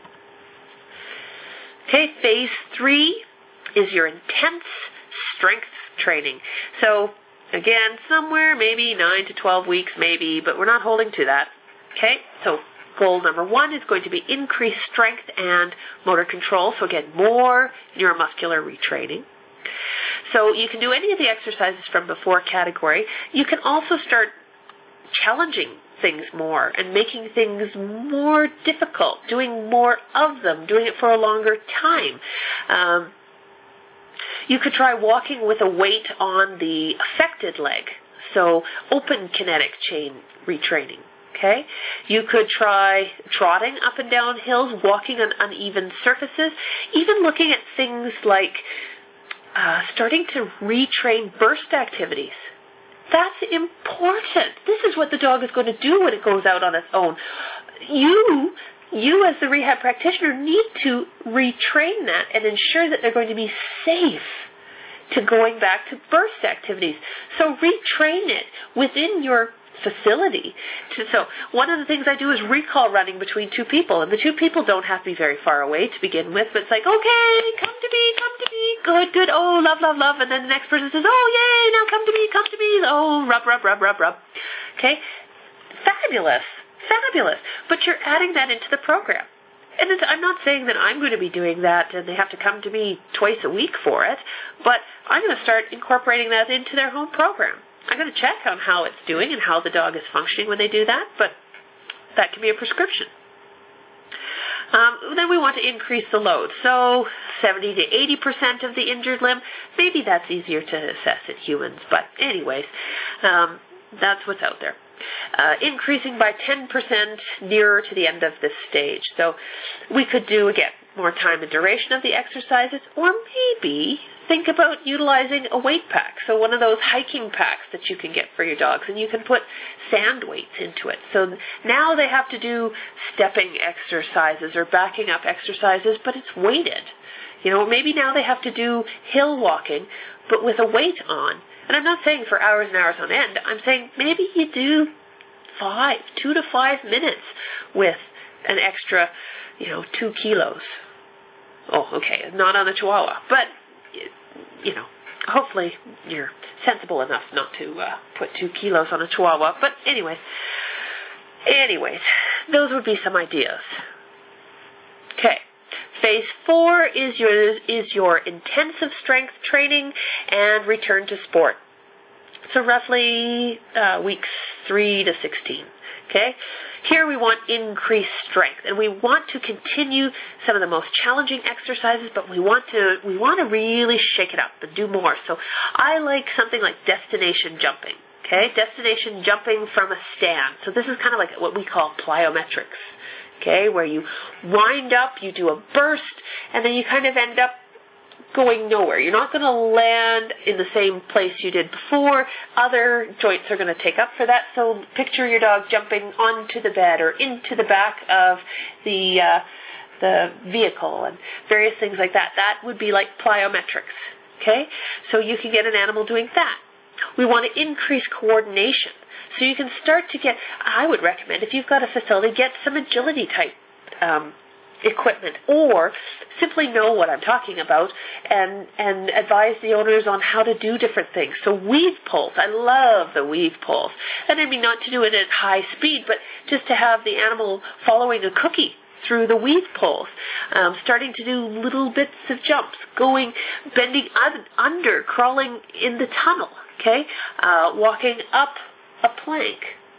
Okay, phase 3 is your intense strength training. So again, somewhere maybe 9 to 12 weeks maybe, but we're not holding to that. Okay, so goal number 1 is going to be increased strength and motor control. So again, more neuromuscular retraining. So you can do any of the exercises from before category. You can also start challenging things more and making things more difficult, doing more of them, doing it for a longer time. You could try walking with a weight on the affected leg, so open kinetic chain retraining. Okay, you could try trotting up and down hills, walking on uneven surfaces, even looking at things like starting to retrain burst activities. That's important. This is what the dog is going to do when it goes out on its own. You as the rehab practitioner need to retrain that and ensure that they're going to be safe to going back to burst activities. So retrain it within your facility. So one of the things I do is recall running between two people, and the two people don't have to be very far away to begin with, but it's like, okay, come to me, good, oh, love, and then the next person says, oh, yay, now come to me, oh, rub. Okay, fabulous, but you're adding that into the program. And I'm not saying that I'm going to be doing that and they have to come to me twice a week for it, but I'm going to start incorporating that into their home program. I'm going to check on how it's doing and how the dog is functioning when they do that, but that can be a prescription. Then we want to increase the load. So 70 to 80% of the injured limb, maybe that's easier to assess in humans, but anyways, that's what's out there. Increasing by 10% nearer to the end of this stage. So we could do, again, more time and duration of the exercises, or maybe think about utilizing a weight pack. So one of those hiking packs that you can get for your dogs, and you can put sand weights into it. So now they have to do stepping exercises or backing up exercises, but it's weighted. Maybe now they have to do hill walking, but with a weight on. And I'm not saying for hours and hours on end. I'm saying maybe you do 2 to 5 minutes with an extra, 2 kilos. Oh, okay, not on the Chihuahua, but hopefully you're sensible enough not to put 2 kilos on a Chihuahua. But anyways, those would be some ideas. Okay. Phase 4 is your intensive strength training and return to sport. So roughly weeks 3 to 16. Okay? Here we want increased strength, and we want to continue some of the most challenging exercises, but we want to really shake it up and do more. So I like something like destination jumping. Okay? Destination jumping from a stand. So this is kind of like what we call plyometrics. Okay, where you wind up, you do a burst, and then you kind of end up going nowhere. You're not going to land in the same place you did before. Other joints are going to take up for that. So picture your dog jumping onto the bed or into the back of the vehicle and various things like that. That would be like plyometrics. Okay, so you can get an animal doing that. We want to increase coordination. So you can start to get, I would recommend, if you've got a facility, get some agility type equipment, or simply know what I'm talking about and advise the owners on how to do different things. So weave pulls, I love the weave pulls. And I mean, not to do it at high speed, but just to have the animal following a cookie through the weave pulls, starting to do little bits of jumps, bending under, crawling in the tunnel, okay, walking up a plank.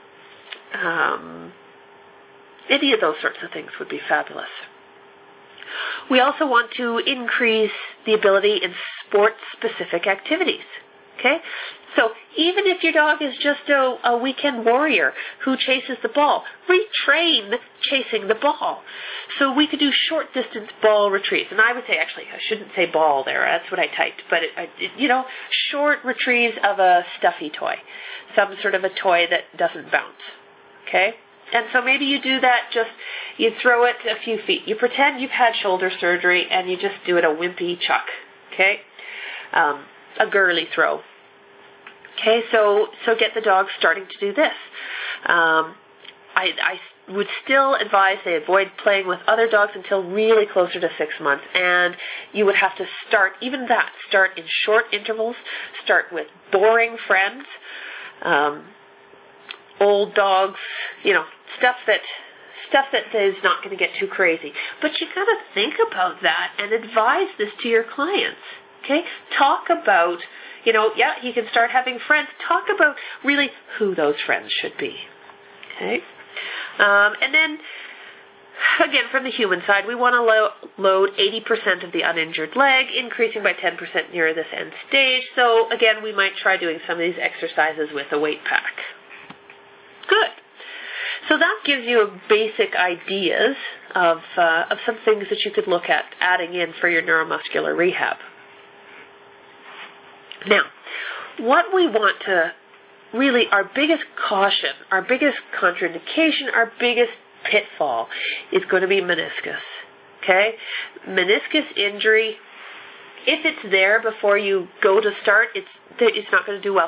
Any of those sorts of things would be fabulous. We also want to increase the ability in sport-specific activities, okay? So even if your dog is just a weekend warrior who chases the ball, retrain chasing the ball. So we could do short-distance ball retrieves. And I would say, actually, I shouldn't say ball there. That's what I typed. But, short retrieves of a stuffy toy, some sort of a toy that doesn't bounce, okay? And so maybe you do that, you throw it a few feet. You pretend you've had shoulder surgery and you just do it a wimpy chuck, okay? A girly throw. Okay, so get the dog starting to do this. I would still advise they avoid playing with other dogs until really closer to 6 months. And you would have to start in short intervals, start with boring friends, old dogs, stuff that is not going to get too crazy. But you got to think about that and advise this to your clients. Okay? Talk about, he can start having friends. Talk about really who those friends should be. Okay? And then, again, from the human side, we want to load 80% of the uninjured leg, increasing by 10% near this end stage. So, again, we might try doing some of these exercises with a weight pack. Good. So that gives you basic ideas of some things that you could look at adding in for your neuromuscular rehab. Now, what we want to really, our biggest caution, our biggest contraindication, our biggest pitfall is going to be meniscus. Okay? Meniscus injury, if it's there before you go to start, it's not going to do well.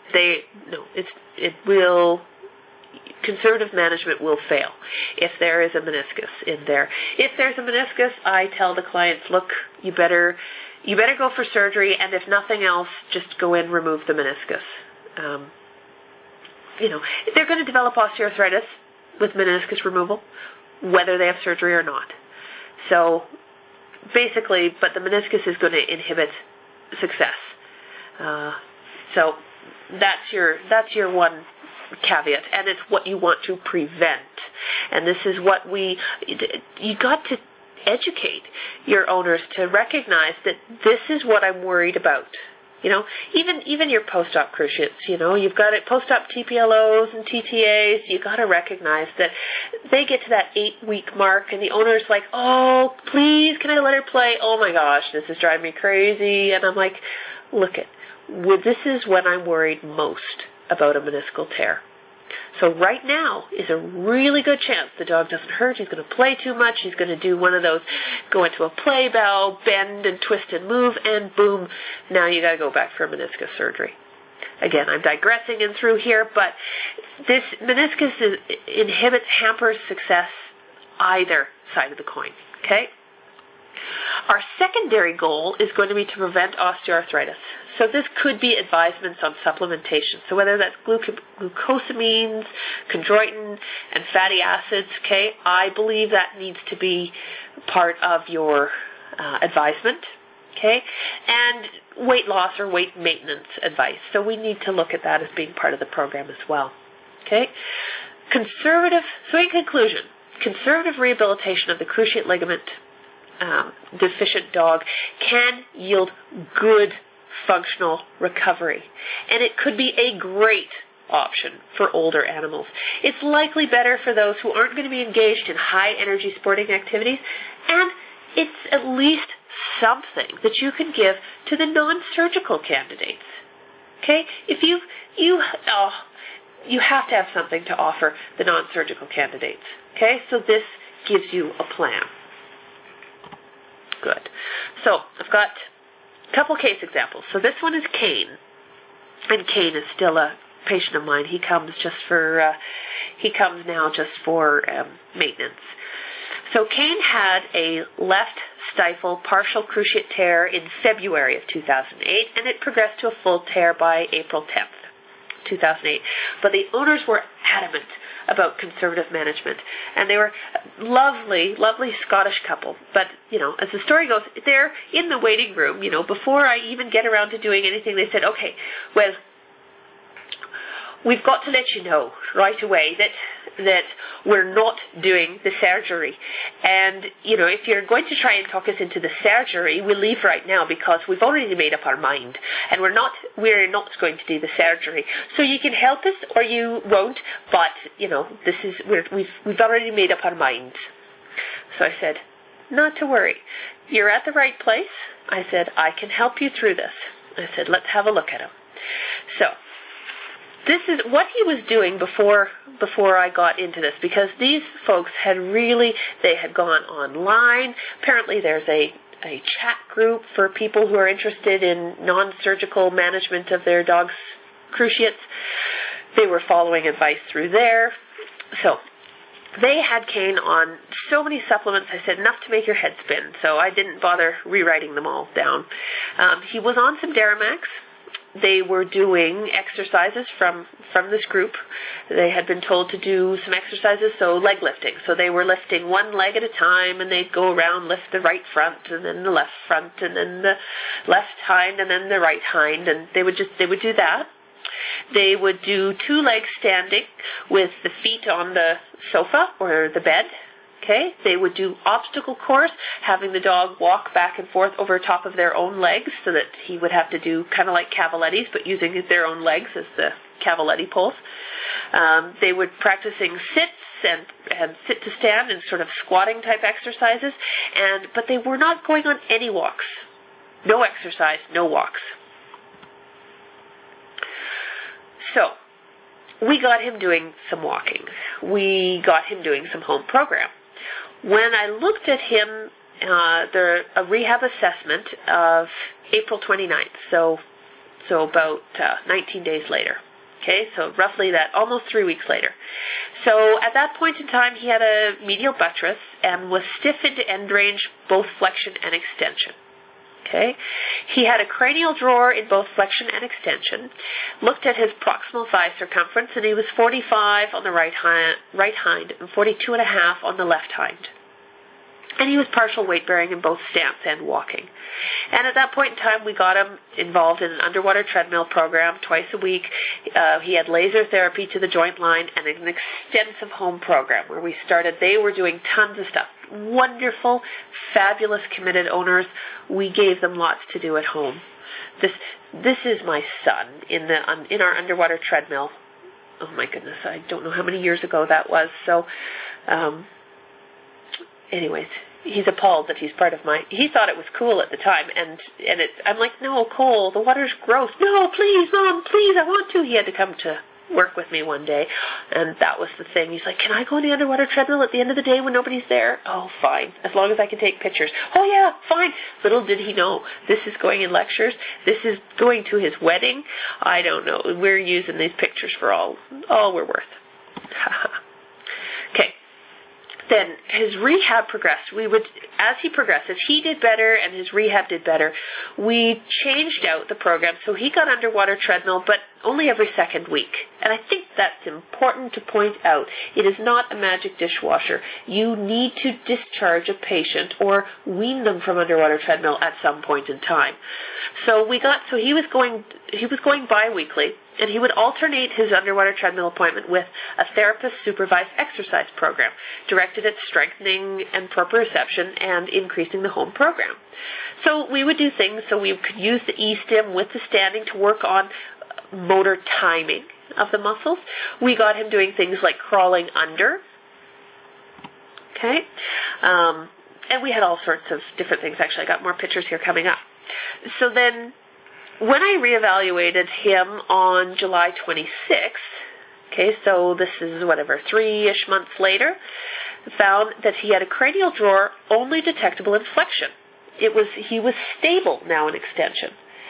Conservative management will fail if there is a meniscus in there. If there's a meniscus, I tell the clients, look, you better go for surgery, and if nothing else, just go in, remove the meniscus. They're going to develop osteoarthritis with meniscus removal, whether they have surgery or not. So basically, but the meniscus is going to inhibit success. So that's your one caveat, and it's what you want to prevent. And this is what you got to educate your owners to recognize that this is what I'm worried about. Even your post-op cruciates, you've got it post-op TPLOs and TTAs, you got to recognize that they get to that 8-week mark and the owner's like, oh, please, can I let her play? Oh my gosh, this is driving me crazy. And I'm like, this is when I'm worried most about a meniscal tear. So right now is a really good chance the dog doesn't hurt. He's going to play too much. He's going to do one of those, go into a play bow, bend and twist and move, and boom, now you got to go back for a meniscus surgery. Again, I'm digressing in through here, but this meniscus hampers success either side of the coin. Okay? Our secondary goal is going to be to prevent osteoarthritis. So this could be advisements on supplementation. So whether that's glucosamines, chondroitin, and fatty acids, okay, I believe that needs to be part of your advisement, okay, and weight loss or weight maintenance advice. So we need to look at that as being part of the program as well, okay. So in conclusion, conservative rehabilitation of the cruciate ligament deficient dog can yield good functional recovery, and it could be a great option for older animals. It's likely better for those who aren't going to be engaged in high energy sporting activities, and it's at least something that you can give to the non-surgical candidates. Okay? If you have to have something to offer the non-surgical candidates. Okay? So this gives you a plan. Good. So I've got a couple case examples. So this one is Kane, and Kane is still a patient of mine. He comes now just for maintenance. So Kane had a left stifle partial cruciate tear in February of 2008, and it progressed to a full tear by April 10th, 2008. But the owners were adamant about conservative management, and they were a lovely Scottish couple. But, as the story goes, they're in the waiting room, before I even get around to doing anything, they said, okay, well, we've got to let you know right away that we're not doing the surgery. And, if you're going to try and talk us into the surgery, we'll leave right now because we've already made up our mind. And we're not going to do the surgery. So you can help us or you won't, but, we've already made up our minds. So I said, not to worry. You're at the right place. I said, I can help you through this. I said, let's have a look at him. So, this is what he was doing before I got into this, because these folks had gone online. Apparently there's a chat group for people who are interested in non-surgical management of their dog's cruciates. They were following advice through there. So they had Kane on so many supplements, I said, enough to make your head spin. So I didn't bother rewriting them all down. He was on some Deramax. They were doing exercises from this group. They had been told to do some exercises, so leg lifting. So they were lifting one leg at a time, and they'd go around, lift the right front, and then the left front, and then the left hind, and then the right hind, and they would do that. They would do 2 legs standing with the feet on the sofa or the bed. Okay, they would do obstacle course, having the dog walk back and forth over top of their own legs, so that he would have to do kind of like Cavaletti's, but using their own legs as the Cavaletti pulse. They were practicing sits and sit to stand and sort of squatting type exercises, but they were not going on any walks. No exercise, no walks. So we got him doing some walking. We got him doing some home program. When I looked at him, a rehab assessment of April 29th, so about 19 days later. Okay, so roughly that, almost 3 weeks later. So at that point in time, he had a medial buttress and was stiff into end range, both flexion and extension. Okay, he had a cranial drawer in both flexion and extension, looked at his proximal thigh circumference, and he was 45 on the right hind and 42.5 on the left hind. And he was partial weight bearing in both stance and walking. And at that point in time, we got him involved in an underwater treadmill program twice a week. He had laser therapy to the joint line and an extensive home program where we started. They were doing tons of stuff. Wonderful, fabulous, committed owners. We gave them lots to do at home. This is my son in our underwater treadmill. Oh my goodness, I don't know how many years ago that was. So, anyways, he's appalled that he's part of he thought it was cool at the time, and I'm like, no, Cole, the water's gross. No, please, Mom, please, I want to. He had to come to work with me one day, and that was the thing. He's like, can I go on the underwater treadmill at the end of the day when nobody's there? Oh, fine, as long as I can take pictures. Oh yeah, fine. Little did he know, this is going in lectures. This is going to his wedding. I don't know. We're using these pictures for all we're worth. Okay. Then his rehab progressed. As he progressed, as he did better and his rehab did better, we changed out the program. So he got underwater treadmill, but only every second week. And I think that's important to point out. It is not a magic dishwasher. You need to discharge a patient or wean them from underwater treadmill at some point in time. So he was going bi-weekly. And he would alternate his underwater treadmill appointment with a therapist-supervised exercise program directed at strengthening and proprioception and increasing the home program. So we would do things, so we could use the E-stim with the standing to work on motor timing of the muscles. We got him doing things like crawling under. Okay? And we had all sorts of different things. Actually, I got more pictures here coming up. So then, when I reevaluated him on July 26th, okay, so this is 3-ish months later, found that he had a cranial drawer only detectable in flexion. He was stable now in extension.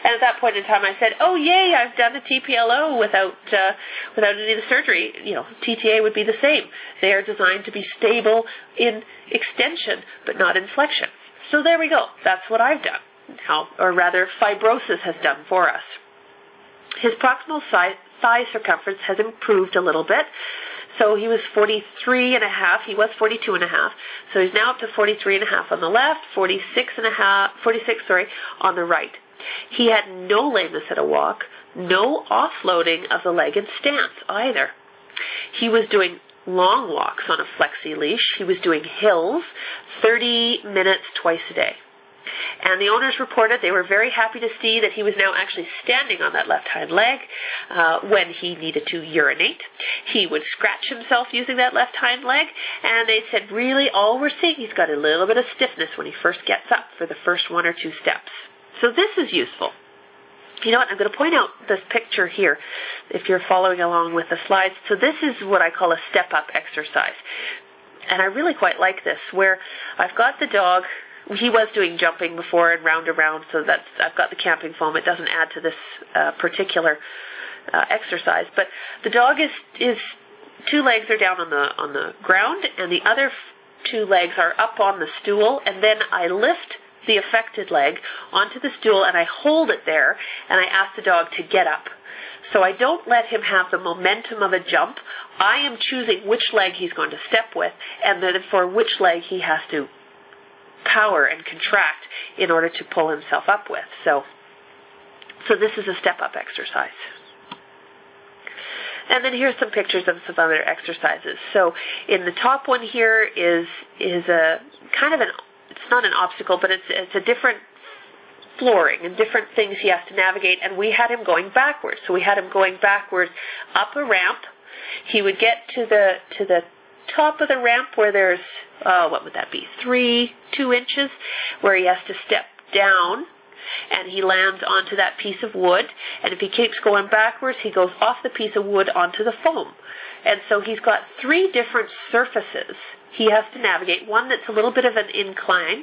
And at that point in time, I said, "Oh, yay! I've done a TPLO without any of the surgery. TTA would be the same. They are designed to be stable in extension, but not in flexion. So there we go. That's what I've done. Or rather, fibrosis has done for us. His proximal thigh circumference has improved a little bit. So he was 43 and a half. He was 42 and a half. So he's now up to 43 and a half on the left, 46 on the right. He had no lameness at a walk, no offloading of the leg in stance either. He was doing long walks on a flexi leash. He was doing hills, 30 minutes twice a day. And the owners reported they were very happy to see that he was now actually standing on that left hind leg when he needed to urinate. He would scratch himself using that left hind leg, and they said, really, all we're seeing, he's got a little bit of stiffness when he first gets up for the first 1 or 2 steps. So this is useful. You know what, I'm going to point out this picture here if you're following along with the slides. So this is what I call a step-up exercise. And I really quite like this, where I've got the dog. He was doing jumping before and round, so I've got the camping foam. It doesn't add to this particular exercise, but the dog is 2 legs are down on the ground, and the other 2 legs are up on the stool, and then I lift the affected leg onto the stool and I hold it there, and I ask the dog to get up. So I don't let him have the momentum of a jump. I am choosing which leg he's going to step with, and then for which leg he has to power and contract in order to pull himself up with. So this is a step-up exercise. And then here's some pictures of some other exercises. So in the top one here is a kind of it's not an obstacle, but it's a different flooring and different things he has to navigate, and we had him going backwards. So we had him going backwards up a ramp. He would get to the top of the ramp where there's, what would that be, 2 inches, where he has to step down, and he lands onto that piece of wood, and if he keeps going backwards, he goes off the piece of wood onto the foam. And so he's got 3 different surfaces he has to navigate, one that's a little bit of an incline,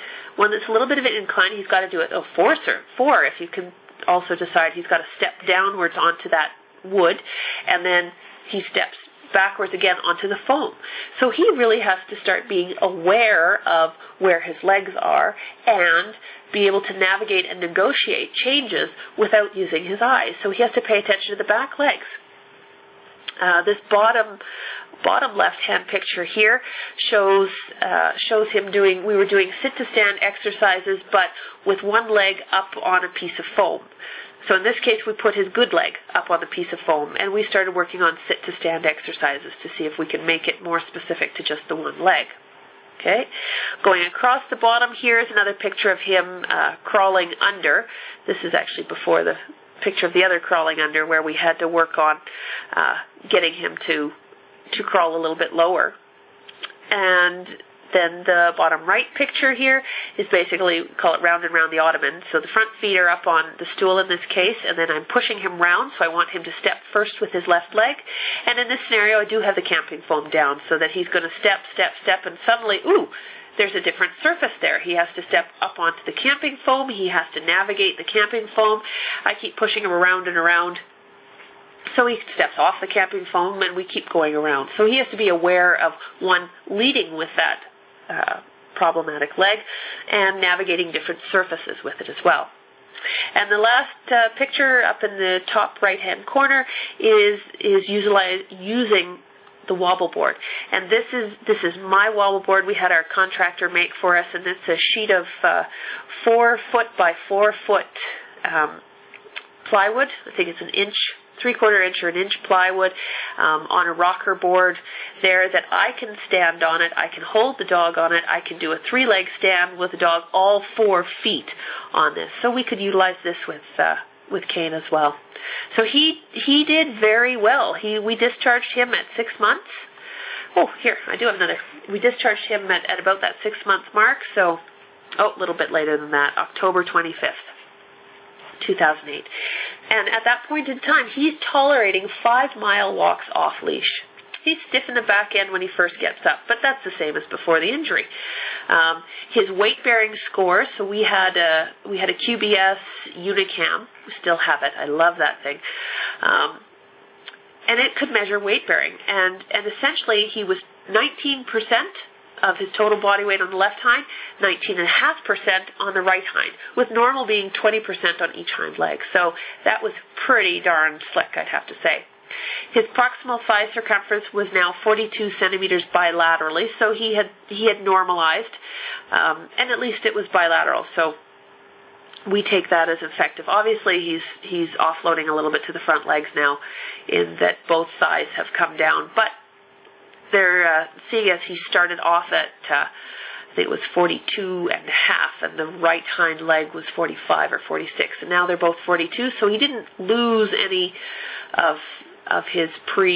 he's got to do it, 4 if you can also decide he's got to step downwards onto that wood, and then he steps backwards again onto the foam. So he really has to start being aware of where his legs are and be able to navigate and negotiate changes without using his eyes. So he has to pay attention to the back legs. This bottom left-hand picture here shows him we were doing sit-to-stand exercises, but with one leg up on a piece of foam. So in this case, we put his good leg up on the piece of foam, and we started working on sit-to-stand exercises to see if we can make it more specific to just the one leg. Okay, going across the bottom here is another picture of him crawling under. This is actually before the picture of the other crawling under, where we had to work on getting him to crawl a little bit lower. And then the bottom right picture here is basically, call it round and round the ottoman. So the front feet are up on the stool in this case, and then I'm pushing him round, so I want him to step first with his left leg. And in this scenario, I do have the camping foam down so that he's going to step, and suddenly, there's a different surface there. He has to step up onto the camping foam. He has to navigate the camping foam. I keep pushing him around and around. So he steps off the camping foam, and we keep going around. So he has to be aware of, one, leading with that problematic leg and navigating different surfaces with it as well. And the last picture up in the top right-hand corner is using the wobble board. And this is my wobble board we had our contractor make for us, and it's a sheet of 4 foot by 4 foot plywood. I think it's an inch, 3/4 inch or an inch plywood on a rocker board there that I can stand on it. I can hold the dog on it. I can do a 3-leg stand with the dog all 4 feet on this. So we could utilize this with Kane as well. So he did very well. We discharged him at 6 months. Oh, here, I do have another. We discharged him at about that 6-month mark. So, a little bit later than that, October 25th. 2008. And at that point in time, he's tolerating 5-mile walks off leash. He's stiff in the back end when he first gets up, but that's the same as before the injury. His weight-bearing score, so we had a QBS Unicam. We still have it. I love that thing. And it could measure weight-bearing. And essentially, he was 19% of his total body weight on the left hind, 19.5% on the right hind, with normal being 20% on each hind leg. So that was pretty darn slick, I'd have to say. His proximal thigh circumference was now 42 centimeters bilaterally, so he had normalized, and at least it was bilateral. So we take that as effective. Obviously, he's offloading a little bit to the front legs now, in that both thighs have come down, but they're seeing as he started off at, I think it was 42 and a half, and the right hind leg was 45 or 46, and now they're both 42, so he didn't lose any of his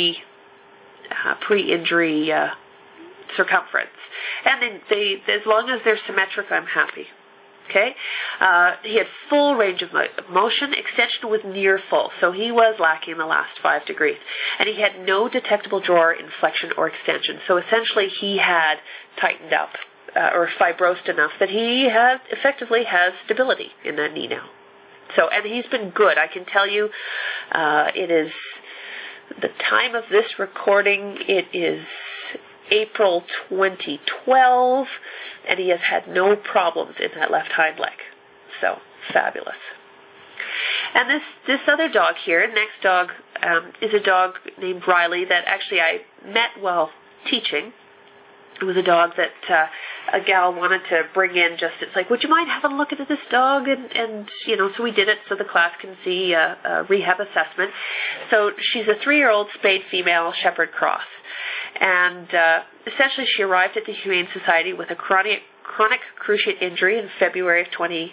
pre-injury circumference. And then as long as they're symmetric, I'm happy. Okay, he had full range of motion. Extension was near full, so he was lacking the last 5 degrees. And he had no detectable drawer inflection or extension. So essentially, he had tightened up or fibrosed enough that he effectively has stability in that knee now. So, and he's been good. I can tell you, it is the time of this recording. It is April 2012, and he has had no problems in that left hind leg. So, fabulous. And this other dog here, next dog, is a dog named Riley that actually I met while teaching. It was a dog that a gal wanted to bring in. It's like, would you mind having a look at this dog? And so we did it so the class can see a rehab assessment. So she's a 3-year-old spayed female Shepherd Cross. And essentially she arrived at the Humane Society with a chronic cruciate injury in February of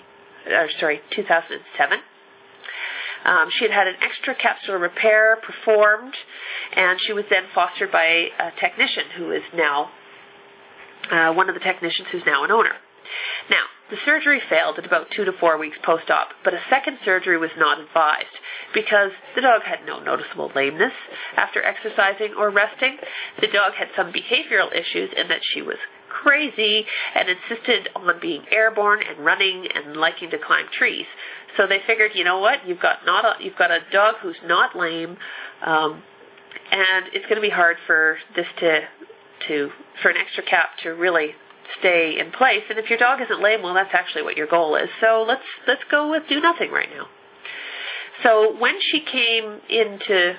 2007. She had an extracapsular repair performed, and she was then fostered by a technician who is now one of the technicians who's now an owner. Now, the surgery failed at about 2 to 4 weeks post-op, but a second surgery was not advised because the dog had no noticeable lameness after exercising or resting. The dog had some behavioral issues in that she was crazy and insisted on being airborne and running and liking to climb trees. So they figured, you know what, you've got a dog who's not lame, and it's going to be hard for this for an extra cap to really stay in place. And if your dog isn't lame, well, that's actually what your goal is. So let's go with do nothing right now. So when she came into,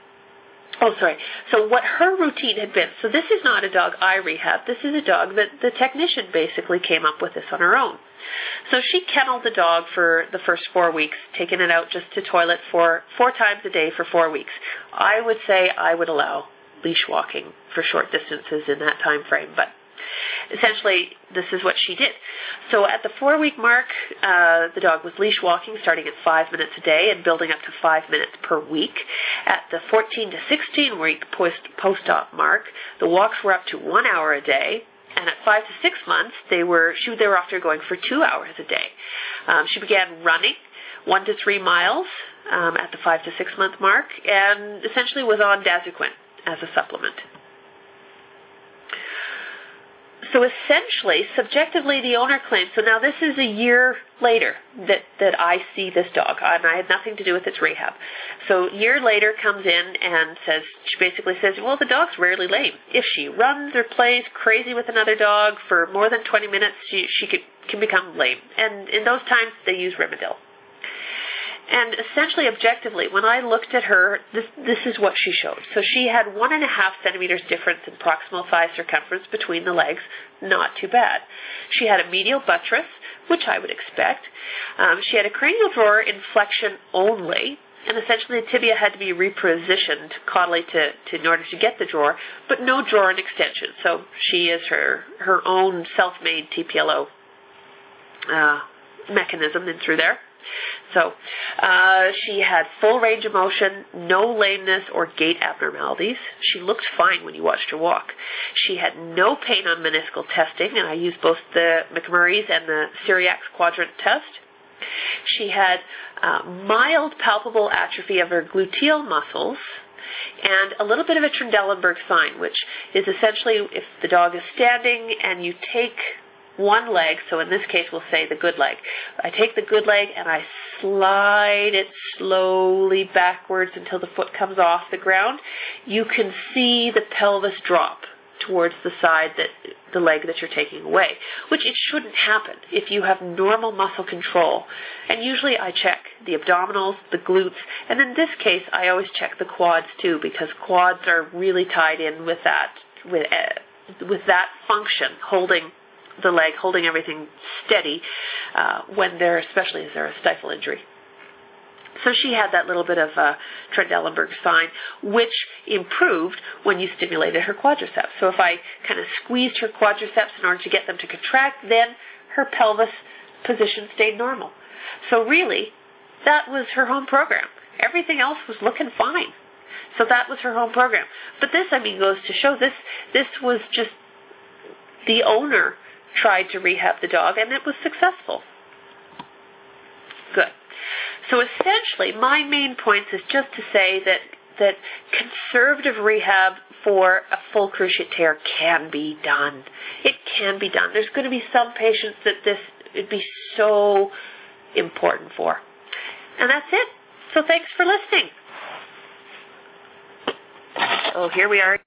so what her routine had been, so this is not a dog I rehab, this is a dog that the technician basically came up with this on her own. So she kenneled the dog for the first 4 weeks, taking it out just to toilet four times a day for 4 weeks. I would say I would allow leash walking for short distances in that time frame, but essentially, this is what she did. So at the 4-week mark, the dog was leash walking, starting at 5 minutes a day and building up to 5 minutes per week. At the 14 to 16-week post-op mark, the walks were up to 1 hour a day. And at 5 to 6 months, they were off to going for 2 hours a day. She began running 1 to 3 miles at the 5 to 6 month mark, and essentially was on Dazuquin as a supplement. So essentially, subjectively, the owner claims, so now this is a year later that I see this dog, and I had nothing to do with its rehab. So a year later comes in and she basically says, well, the dog's rarely lame. If she runs or plays crazy with another dog for more than 20 minutes, she can become lame. And in those times, they use Rimadyl. And essentially, objectively, when I looked at her, this is what she showed. So she had 1.5 centimeters difference in proximal thigh circumference between the legs. Not too bad. She had a medial buttress, which I would expect. She had a cranial drawer inflection only, and essentially the tibia had to be repositioned caudally in order to get the drawer, but no drawer and extension. So she is her own self-made TPLO mechanism in through there. So she had full range of motion, no lameness or gait abnormalities. She looked fine when you watched her walk. She had no pain on meniscal testing, and I used both the McMurray's and the Cyriax quadrant test. She had mild palpable atrophy of her gluteal muscles, and a little bit of a Trendelenburg sign, which is essentially if the dog is standing and you take one leg, so in this case we'll say the good leg. I take the good leg and I slide it slowly backwards until the foot comes off the ground. You can see the pelvis drop towards the side, that the leg that you're taking away, which it shouldn't happen if you have normal muscle control. And usually I check the abdominals, the glutes, and in this case I always check the quads too, because quads are really tied in with that function, holding the leg, holding everything steady especially as there's a stifle injury. So she had that little bit of a Trendelenburg sign, which improved when you stimulated her quadriceps. So if I kind of squeezed her quadriceps in order to get them to contract, then her pelvis position stayed normal. So really, that was her home program. Everything else was looking fine. So that was her home program. But this, goes to show this was just the owner tried to rehab the dog, and it was successful. Good. So essentially, my main point is just to say that conservative rehab for a full cruciate tear can be done. It can be done. There's going to be some patients that this would be so important for. And that's it. So thanks for listening. Oh, here we are.